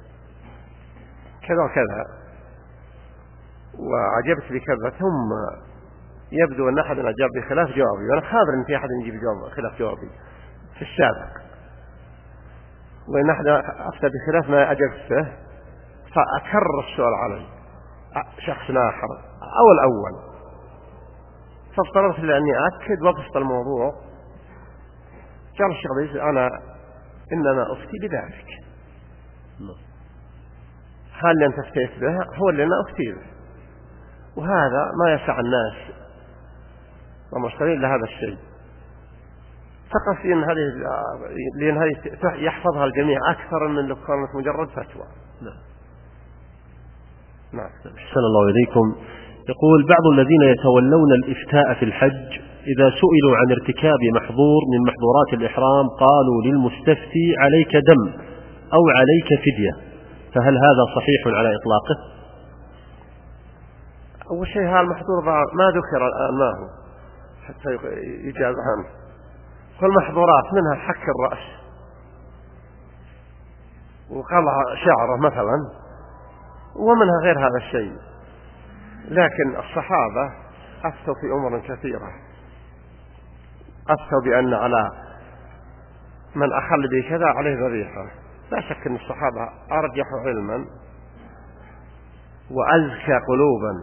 كذا وكذا وعجبت بكذا، ثم يبدو أن أحد أجاب بخلاف جوابي وأنا خابر أن في أحد يجيب جواب خلاف جوابي في السابق، وإن أحد أفتى بخلاف ما أجبته فأكرر السؤال علي شخص آخر أو الأول، فاضطررت لأني أكد وقفت الموضوع. قال الشيخ عزيز أنا إنما أفتي بذلك، هل لن تفتيت به هو اللي أنا أفتي به، وهذا ما يسع الناس ومشترين لهذا الشيء. فقط لأن هذه لأن هذه يحفظها الجميع أكثر من لو كانت مجرد فتوى. نعم. نعم. أحسن الله إليكم. يقول بعض الذين يتولون الإفتاء في الحج إذا سئلوا عن ارتكاب محظور من محظورات الإحرام قالوا للمستفتي عليك دم أو عليك فدية، فهل هذا صحيح على إطلاقه؟ أول شيء هذا المحظور ما ذكر الآن ما هو حتى يجاب عنه. فالمحظورات منها حك الرأس وقلع شعره مثلا، ومنها غير هذا الشيء. لكن الصحابة أفتوا في أمور كثيرة، أفتوا بأن على من أخل بكذا عليه ذبيحة. لا شك أن الصحابة أرجح علما وأزكى قلوبا،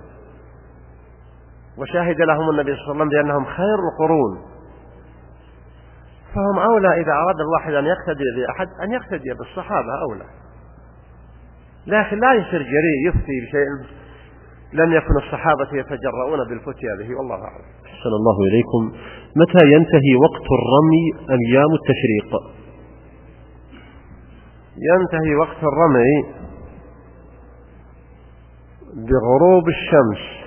وشاهد لهم النبي صلى الله عليه وسلم بأنهم خير القرون، فهم أولى إذا أراد الواحد أن يقتدي بأحد أن يقتدي بالصحابة أولى، لكن لا يصير جريء يفتي بشيء لم يكن الصحابة يتجرؤون بالفتيا به، والله أعلم. أحسن الله إليكم. متى ينتهي وقت الرمي أيام التشريق؟ ينتهي وقت الرمي بغروب الشمس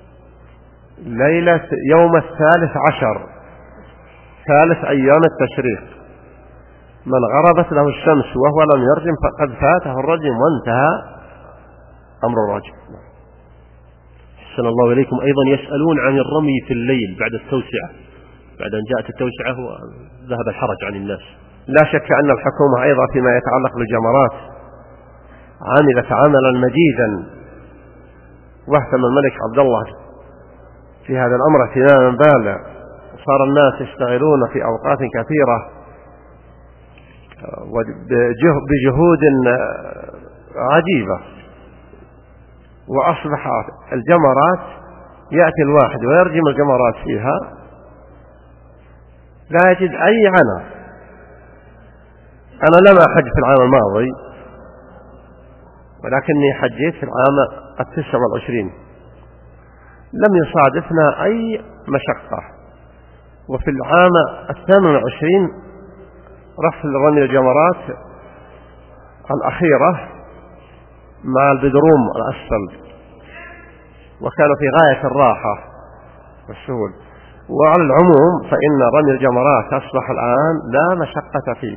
ليلة يوم الثالث عشر ثالث أيام التشريق. من غربت له الشمس وهو لم يرجم فقد فاته الرجم وانتهى أمر الرجم. أحسن الله إليكم. أيضا يسألون عن الرمي في الليل بعد التوسعة، بعد أن جاءت التوسعة وذهب الحرج عن الناس. لا شك أن الحكومة أيضا فيما يتعلق بالجمرات عملت عملا مجيدا، واهتم الملك عبد الله في هذا الأمر اهتماما بالغا، وصار الناس يشتغلون في أوقات كثيرة بجهود عجيبة، وأصبح الجمرات يأتي الواحد ويرجم الجمرات فيها لا يجد أي عناء. أنا لم أحج في العام الماضي، ولكني حجيت في العام التسع والعشرين، لم يصادفنا أي مشقة. وفي العام الثامن والعشرين رحت لرمي الجمرات الأخيرة مع البدروم الأسفل، وكان في غاية الراحة والسهول. وعلى العموم فإن رمي الجمرات أصبح الآن لا مشقة فيه.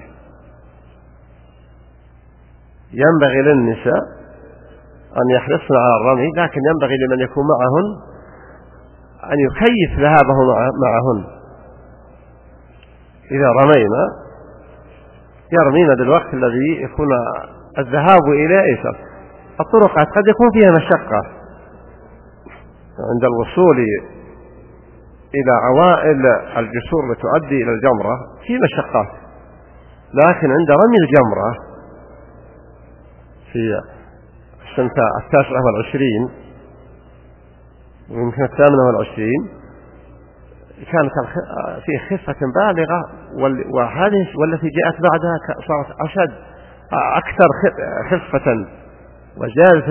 ينبغي للنساء أن يحرصن على الرمي، لكن ينبغي لمن يكون معهن أن يكيف ذهابه معهن. إذا رمينا يرمينا بالوقت الذي يكون الذهاب إليه أيسر. الطرق قد يكون فيها مشقة عند الوصول إلى عوائل الجسور التي تؤدي إلى الجمرة في مشقات، لكن عند رمي الجمرة في السنة التاسعة والعشرين ويمكن الثامنة والعشرين كانت في خفة بالغة، وهذه والتي جاءت بعدها صارت أشد أكثر خفة، وزادت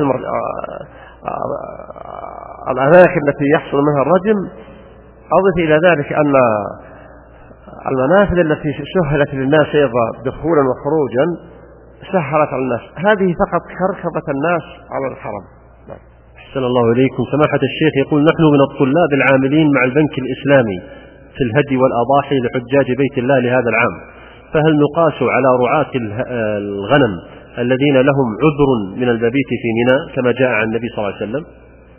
الأماكن التي يحصل منها الرجم. أضف إلى ذلك أن المنافذ التي سهلت للناس أيضا دخولا وخروجا سهلت على الناس. هذه فقط كركبة الناس على الحرم. أحسن الله إليكم. سماحة الشيخ يقول: نحن من الطلاب العاملين مع البنك الإسلامي في الهدي والأضاحي لحجاج بيت الله لهذا العام، فهل نقاس على رعاة الغنم الذين لهم عذر من المبيت في منى كما جاء عن النبي صلى الله عليه وسلم؟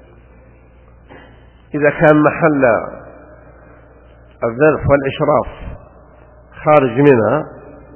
إذا كان محل الذبح والإشراف خارج منى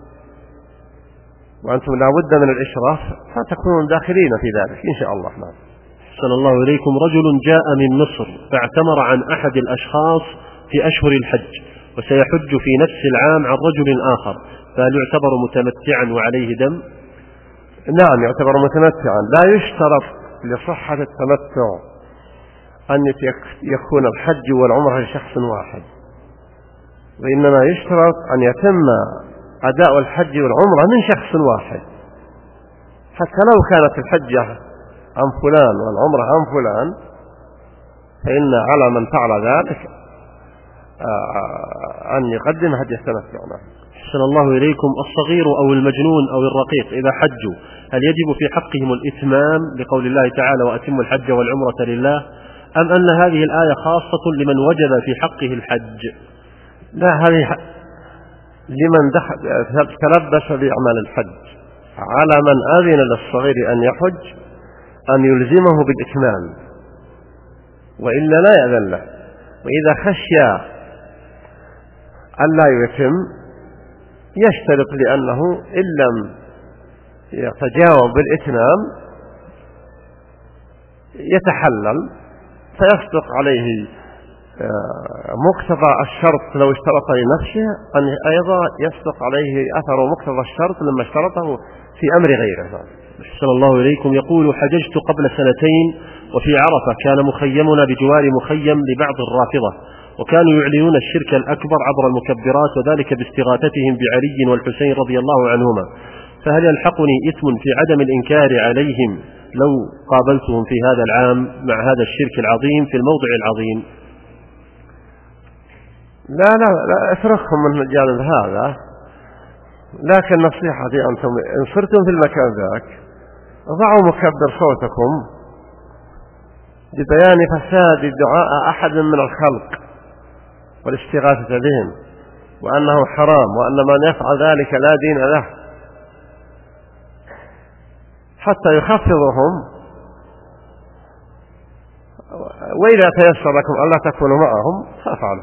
وأنتم لا بد من الإشراف فتكونون داخلين في ذلك إن شاء الله. نعم. أحسن الله إليكم. رجل جاء من مصر فاعتمر عن أحد الأشخاص في أشهر الحج وسيحج في نفس العام عن رجل آخر، فهل يعتبر متمتعا وعليه دم؟ نعم يعتبر متمتعا. لا يشترط لصحة التمتع أن يكون الحج والعمرة لشخص واحد، وإنما يشترط أن يتم أداء الحج والعمرة من شخص واحد، حتى لو كانت الحجة عن فلان والعمرة عن فلان فإن على من فعل ذلك أن يقدم هدي التمتع. أحسن الله إليكم. الصغير أو المجنون أو الرقيق إذا حجوا هل يجب في حقهم الإتمام لقول الله تعالى: وأتموا الحج والعمرة لله، أم أن هذه الآية خاصة لمن وجب في حقه الحج؟ لا، هذه لمن تلبس بأعمال الحج. على من أذن للصغير أن يحج أن يلزمه بالإتمام، وإلا لا يأذن له. وإذا خشي أن لا يتم يشترط لأنه إن لم يتجاوب بالإتمام يتحلل، فيصدق عليه مقتضى الشرط لو اشترط لنفسه، أن أيضا يصدق عليه أثر مقتضى الشرط لما اشترطه في أمر غيره. أحسن الله إليكم. يقول: حججت قبل سنتين وفي عرفة كان مخيمنا بجوار مخيم لبعض الرافضة، وكانوا يعلنون الشرك الأكبر عبر المكبرات، وذلك باستغاثتهم بعلي والحسين رضي الله عنهما. فهل يلحقني إثم في عدم الإنكار عليهم لو قابلتهم في هذا العام مع هذا الشرك العظيم في الموضع العظيم؟ لا لا لا اتركهم من الجانب هذا، لكن نصيحتي أنتم إن صرتم في المكان ذاك ضعوا مكبر صوتكم لبيان فساد دعاء أحد من الخلق والاستغاثة بهم، وأنه حرام، وأن من يفعل ذلك لا دين له، حتى يخفضهم. وإذا تيسر لكم ألا تكونوا معهم فافعلوا.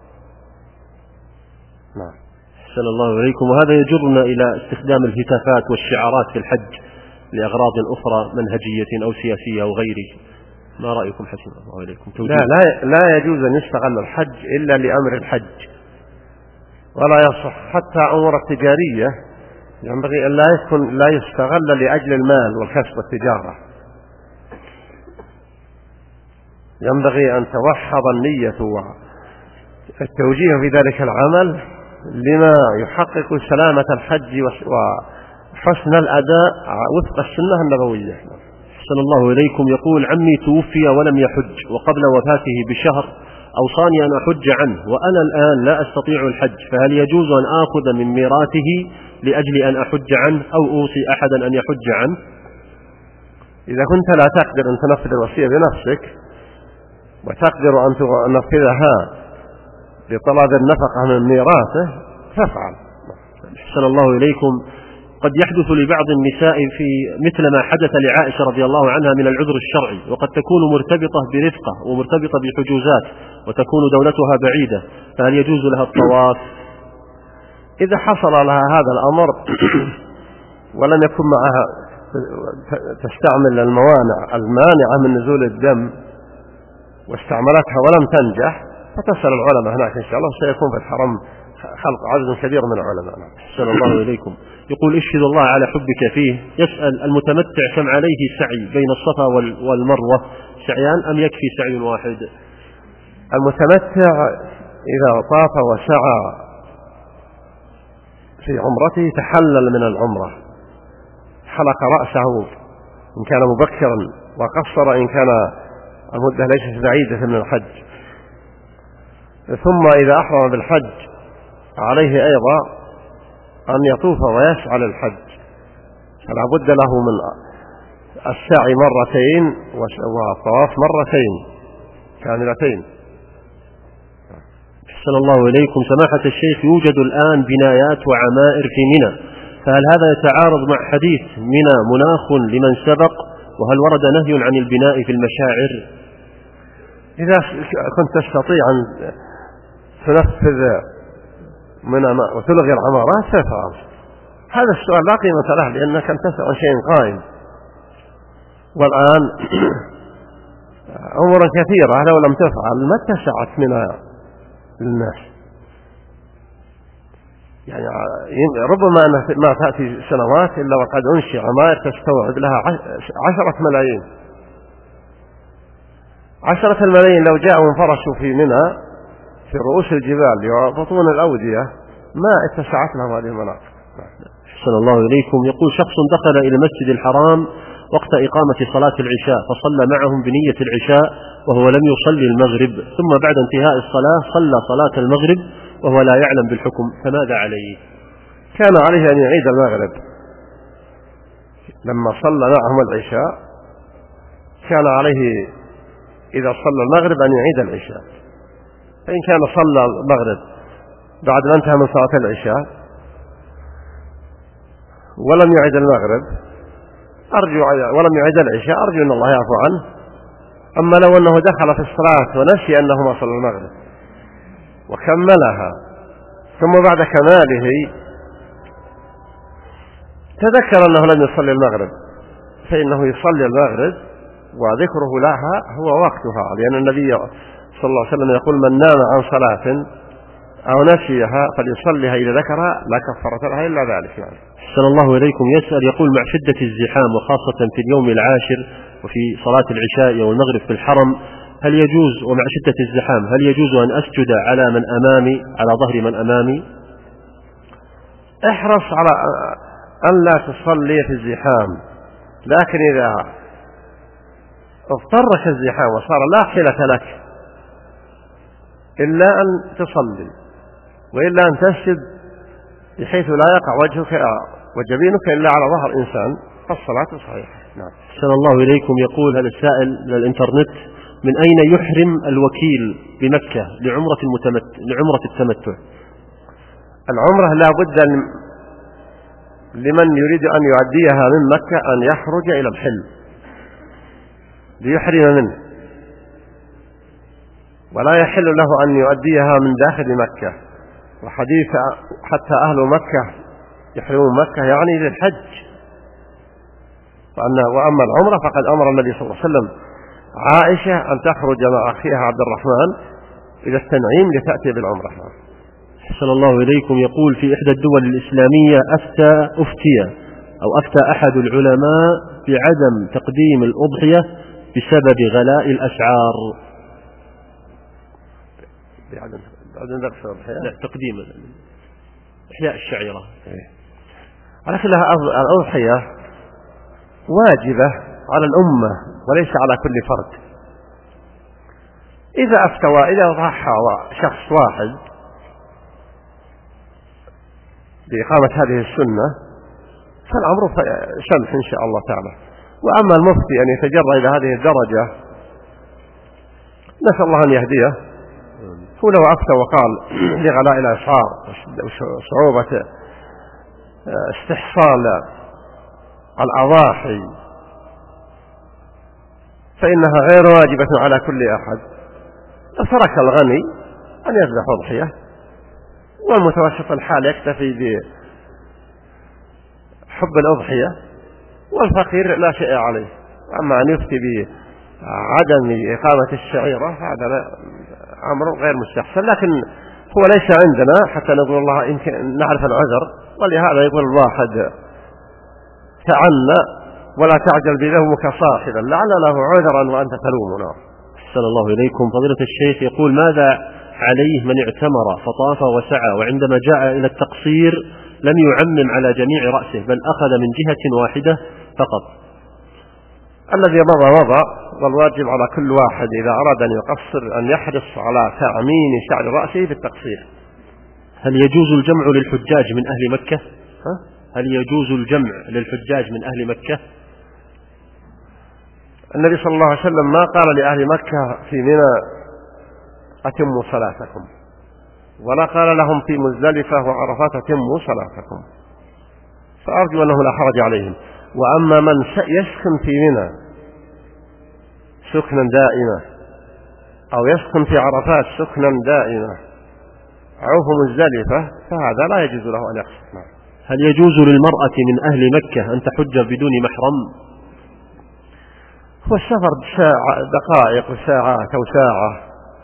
نعم. أحسن الله إليكم. وهذا يجرنا إلى استخدام الهتافات والشعارات في الحج لأغراض أخرى منهجية أو سياسية أو غيره، ما رأيكم حسن الله إليكم؟ لا, لا, لا يجوز أن يستغل الحج إلا لأمر الحج، ولا يصح حتى أمور التجارية ينبغي أن لا يكون لا يستغل لأجل المال والكسب والتجارة. ينبغي أن توحد النية والتوجيه في ذلك العمل لما يحقق سلامة الحج وحسن الأداء وفق السنة النبوية. أحسن الله إليكم. يقول: عمي توفي ولم يحج، وقبل وفاته بشهر أوصاني أن أحج عنه، وأنا الآن لا أستطيع الحج، فهل يجوز أن آخذ من ميراثه لأجل أن أحج عنه، أو أوصي أحدا أن يحج عنه؟ إذا كنت لا تقدر أن تنفذ الوصية بنفسك وتقدر أن تنفذها بطلب النفقة من ميراثه فافعل. أحسن الله إليكم. قد يحدث لبعض النساء في مثل ما حدث لعائشة رضي الله عنها من العذر الشرعي، وقد تكون مرتبطة برفقة ومرتبطة بحجوزات وتكون دولتها بعيدة، فهل يجوز لها الطواف؟ إذا حصل لها هذا الأمر ولم يكن معها تستعمل الموانع المانعة من نزول الدم واستعملتها ولم تنجح فتسأل العلماء هناك إن شاء الله، سيكون في الحرم خلق عدد كبير من العلماء. أحسن الله إليكم. يقول: اشهد الله على حبك فيه. يسأل: المتمتع كم عليه سعي بين الصفا والمروة، سعيان أم يكفي سعي واحد؟ المتمتع إذا طاف وسعى في عمرته تحلل من العمرة، حلق رأسه إن كان مبكرا وقصر إن كان المدة ليست بعيدة من الحج، ثم إذا أحرم بالحج عليه أيضا أن يطوف ويسعى للحج، فلا بد له من السعي مرتين والطواف مرتين كاملتين. أحسن الله إليكم. سماحة الشيخ، يوجد الآن بنايات وعمائر في منى، فهل هذا يتعارض مع حديث منى مناخ لمن سبق؟ وهل ورد نهي عن البناء في المشاعر؟ إذا كنت تستطيع أن تنفذ منى وتلغي العمارات فافعل. هذا السؤال لا قيمة له، لأنك أن تسأل شيء قائم. والآن أمور كثيرة لو لم تفعل ما اتسعت منى للناس، يعني ربما ما تأتي سنوات إلا وقد أنشئ عمائر تستوعب لها عشرة ملايين. عشرة الملايين لو جاءوا وانفرشوا في منى في رؤوس الجبال وبطون الأودية ما اتسعت لهم هذه المناطق. أحسن الله إليكم. يقول: شخص دخل إلى المسجد الحرام وقت إقامة صلاة العشاء فصلى معهم بنية العشاء وهو لم يصلي المغرب، ثم بعد انتهاء الصلاة صلى صلاة المغرب وهو لا يعلم بالحكم، فماذا عليه؟ كان عليه أن يعيد المغرب. لما صلى معهم العشاء كان عليه إذا صلى المغرب أن يعيد العشاء، فإن كان صلى المغرب بعد ما انتهى من صلاة العشاء ولم يعيد المغرب أرجو ولم يعيد العشاء أرجو أن الله يعفو عنه. أما لو أنه دخل في الصلاة ونسي أنه ما صلى المغرب وكملها ثم بعد كماله تذكر أنه لم يصلي المغرب فإنه يصلي المغرب وذكره لها هو وقتها، لأن النبي صلى الله عليه وسلم يقول: من نام عن صلاة أو نسيها فليصليها إذا ذكرها لا كفارة لها إلا ذلك. يعني أحسن الله إليكم. يسأل يقول: مع شدة الزحام وخاصة في اليوم العاشر وفي صلاة العشاء والمغرب في الحرم، هل يجوز ومع شدة الزحام هل يجوز أن أسجد على من أمامي على ظهر من أمامي؟ احرص على أن لا تصلي في الزحام، لكن إذا اضطرك الزحام وصار لا حيلة لك إلا أن تصلي، وإلا أن تسجد بحيث لا يقع وجهك وجبينك إلا على ظهر إنسان، فالصلاة صحيحة. نعم. أحسن الله إليكم. يقول هذا السائل من الإنترنت: من أين يحرم الوكيل بمكة لعمرة المتمتع لعمرة التمتع؟ العمرة لا بد لمن يريد أن يؤديها من مكة أن يخرج إلى الحل ليحرم منه، ولا يحل له أن يؤديها من داخل مكة. وحديث حتى أهل مكة يحرمون مكة يعني للحج. وأما العمرة فقد أمر النبي صلى الله عليه وسلم عائشة أن تخرج مع أخيها عبد الرحمن إلى التنعيم لتأتي بالعمرة. أحسن الله إليكم. يقول: في إحدى الدول الإسلامية أفتى أفتي أو أفتى أحد العلماء بعدم تقديم الأضحية بسبب غلاء الأسعار. بعدم بعدم لا تقديم إحياء الشعيرة. على كل الأضحية واجبة على الأمة وليس على كل فرد. إذا أفتوى إذا ضحى شخص واحد بإقامة هذه السنة فالأمر سمح إن شاء الله تعالى. وأما المفتي أن يتجرأ إلى هذه الدرجة نسأل الله أن يهديه. هو لو أفتى وقال لغلاء الأسعار وصعوبة استحصال الأضاحي فإنها غير واجبة على كل أحد، فترك الغني أن يذبح أضحية، والمتوسط الحال يكتفي بحب الأضحية، والفقير لا شيء عليه. أما أن يفتي بعدم إقامة الشعيرة فهذا أمر غير مستحسن، لكن هو ليس عندنا حتى نقول الله يمكن نعرف العذر، ولهذا يقول الواحد: تعنى ولا تعجل بذنبك صاحبا لعل له عذرا وأنت تلومنا. أحسن الله إليكم. فضيلة الشيخ يقول: ماذا عليه من اعتمر فطاف وسعى وعندما جاء إلى التقصير لم يعمم على جميع رأسه بل أخذ من جهة واحدة فقط؟ الذي مضى مضى، والواجب على كل واحد إذا أراد أن يقصر أن يحرص على تعميم شعر رأسه بالتقصير. هل يجوز الجمع للحجاج من أهل مكة؟ ها؟ هل يجوز الجمع للحجاج من أهل مكة؟ النبي صلى الله عليه وسلم ما قال لأهل مكة في منى أتموا صلاتكم، ولا قال لهم في مزدلفة وعرفات أتموا صلاتكم، فأرجو أنه لا حرج عليهم. وأما من يسكن في منى سكنا دائما أو يسكن في عرفات سكنا دائما أو في مزدلفة فهذا لا يجوز له أن يقصر. هل يجوز للمرأة من أهل مكة أن تحج بدون محرم؟ هو السفر ساعة دقائق وساعات أو ساعة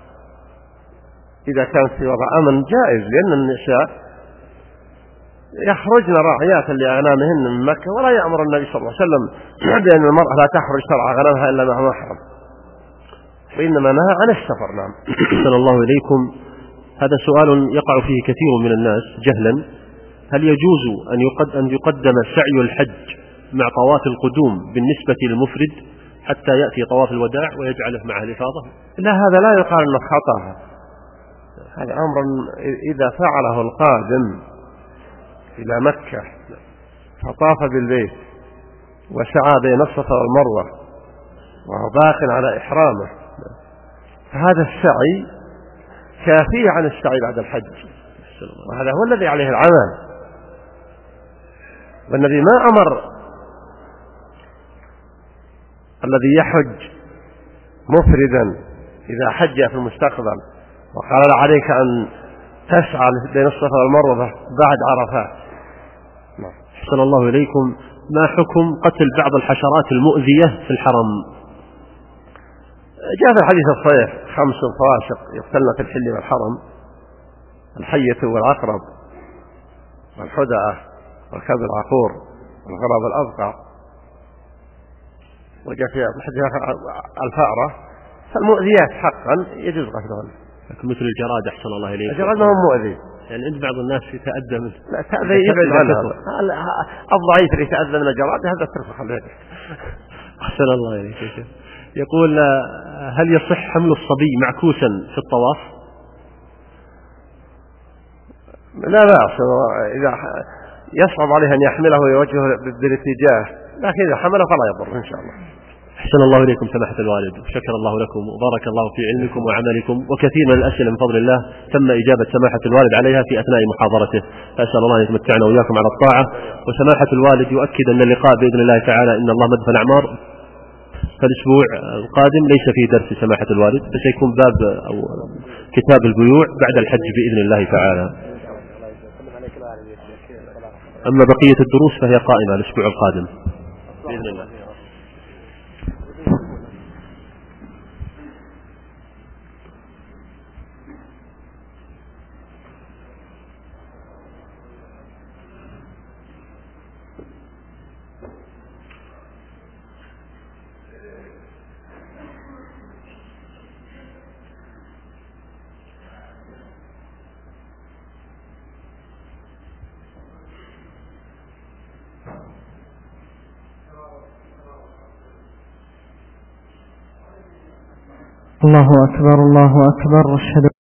إذا كانت في وضع أمن جائز، لأن النساء يخرجن راعيات لأغنامهن من مكة، ولا يأمر النبي صلى الله عليه وسلم بأن المرأة لا تخرج ترعى غنمها إلا مع محرم، وإنما نهى عن السفر. نعم. أحسن الله إليكم. هذا سؤال يقع فيه كثير من الناس جهلا: هل يجوز أن يقدم سعي الحج مع طواف القدوم بالنسبة للمفرد حتى يأتي طواف الوداع ويجعله مع الإفاضة؟ لا، هذا لا يقال أنه خطأ. هذا أمر إذا فعله القادم إلى مكة فطاف بالبيت وسعى بين الصفا والمروة وهو باق على إحرامه، فهذا السعي كافي عن السعي بعد الحج، وهذا هو الذي عليه العمل. والنبي ما أمر الذي يحج مفردا إذا حج في المستقبل وقال له عليك أن تسعى بين الصفا والمروة بعد عرفات. أحسن الله إليكم. ما حكم قتل بعض الحشرات المؤذية في الحرم؟ جاء في الحديث الصحيح: خمس فواسق يقتلن في الحل والحرم: الحية والعقرب والحدأة والكلب العقور والغراب الأبقع. وجاء في الحديث الفأرة. فالمؤذيات حقا يجوز قتلهن. لكن مثل الجراد أحسن الله إليك. الجراد ما هو مؤذي. يعني عند بعض الناس يتأذى منه. لا تأذى يبعد عنها. الضعيف اللي يتأذى من الجراد هذا اتركه خليه. أحسن الله إليك. يقول هل يصح حمل الصبي معكوسا في الطواف؟ لا بأس إذا يصعب عليه أن يحمله ويوجهه بالاتجاه، لكن إذا حمله فلا يضر إن شاء الله. أحسن الله إليكم سماحة الوالد، وشكر الله لكم وبارك الله في علمكم وعملكم، وكثير من الأسئلة من فضل الله تم إجابة سماحة الوالد عليها في أثناء محاضرته، فأسأل الله أن يتمتعنا وإياكم على الطاعة. وسماحة الوالد يؤكد أن اللقاء بإذن الله تعالى إن الله مدفع الأعمار فالأسبوع القادم ليس فيه درس سماحة الوالد، فسيكون باب أو كتاب البيوع بعد الحج بإذن الله تعالى. أما بقية الدروس فهي قائمة الأسبوع القادم بإذن الله. الله أكبر الله أكبر. أشهد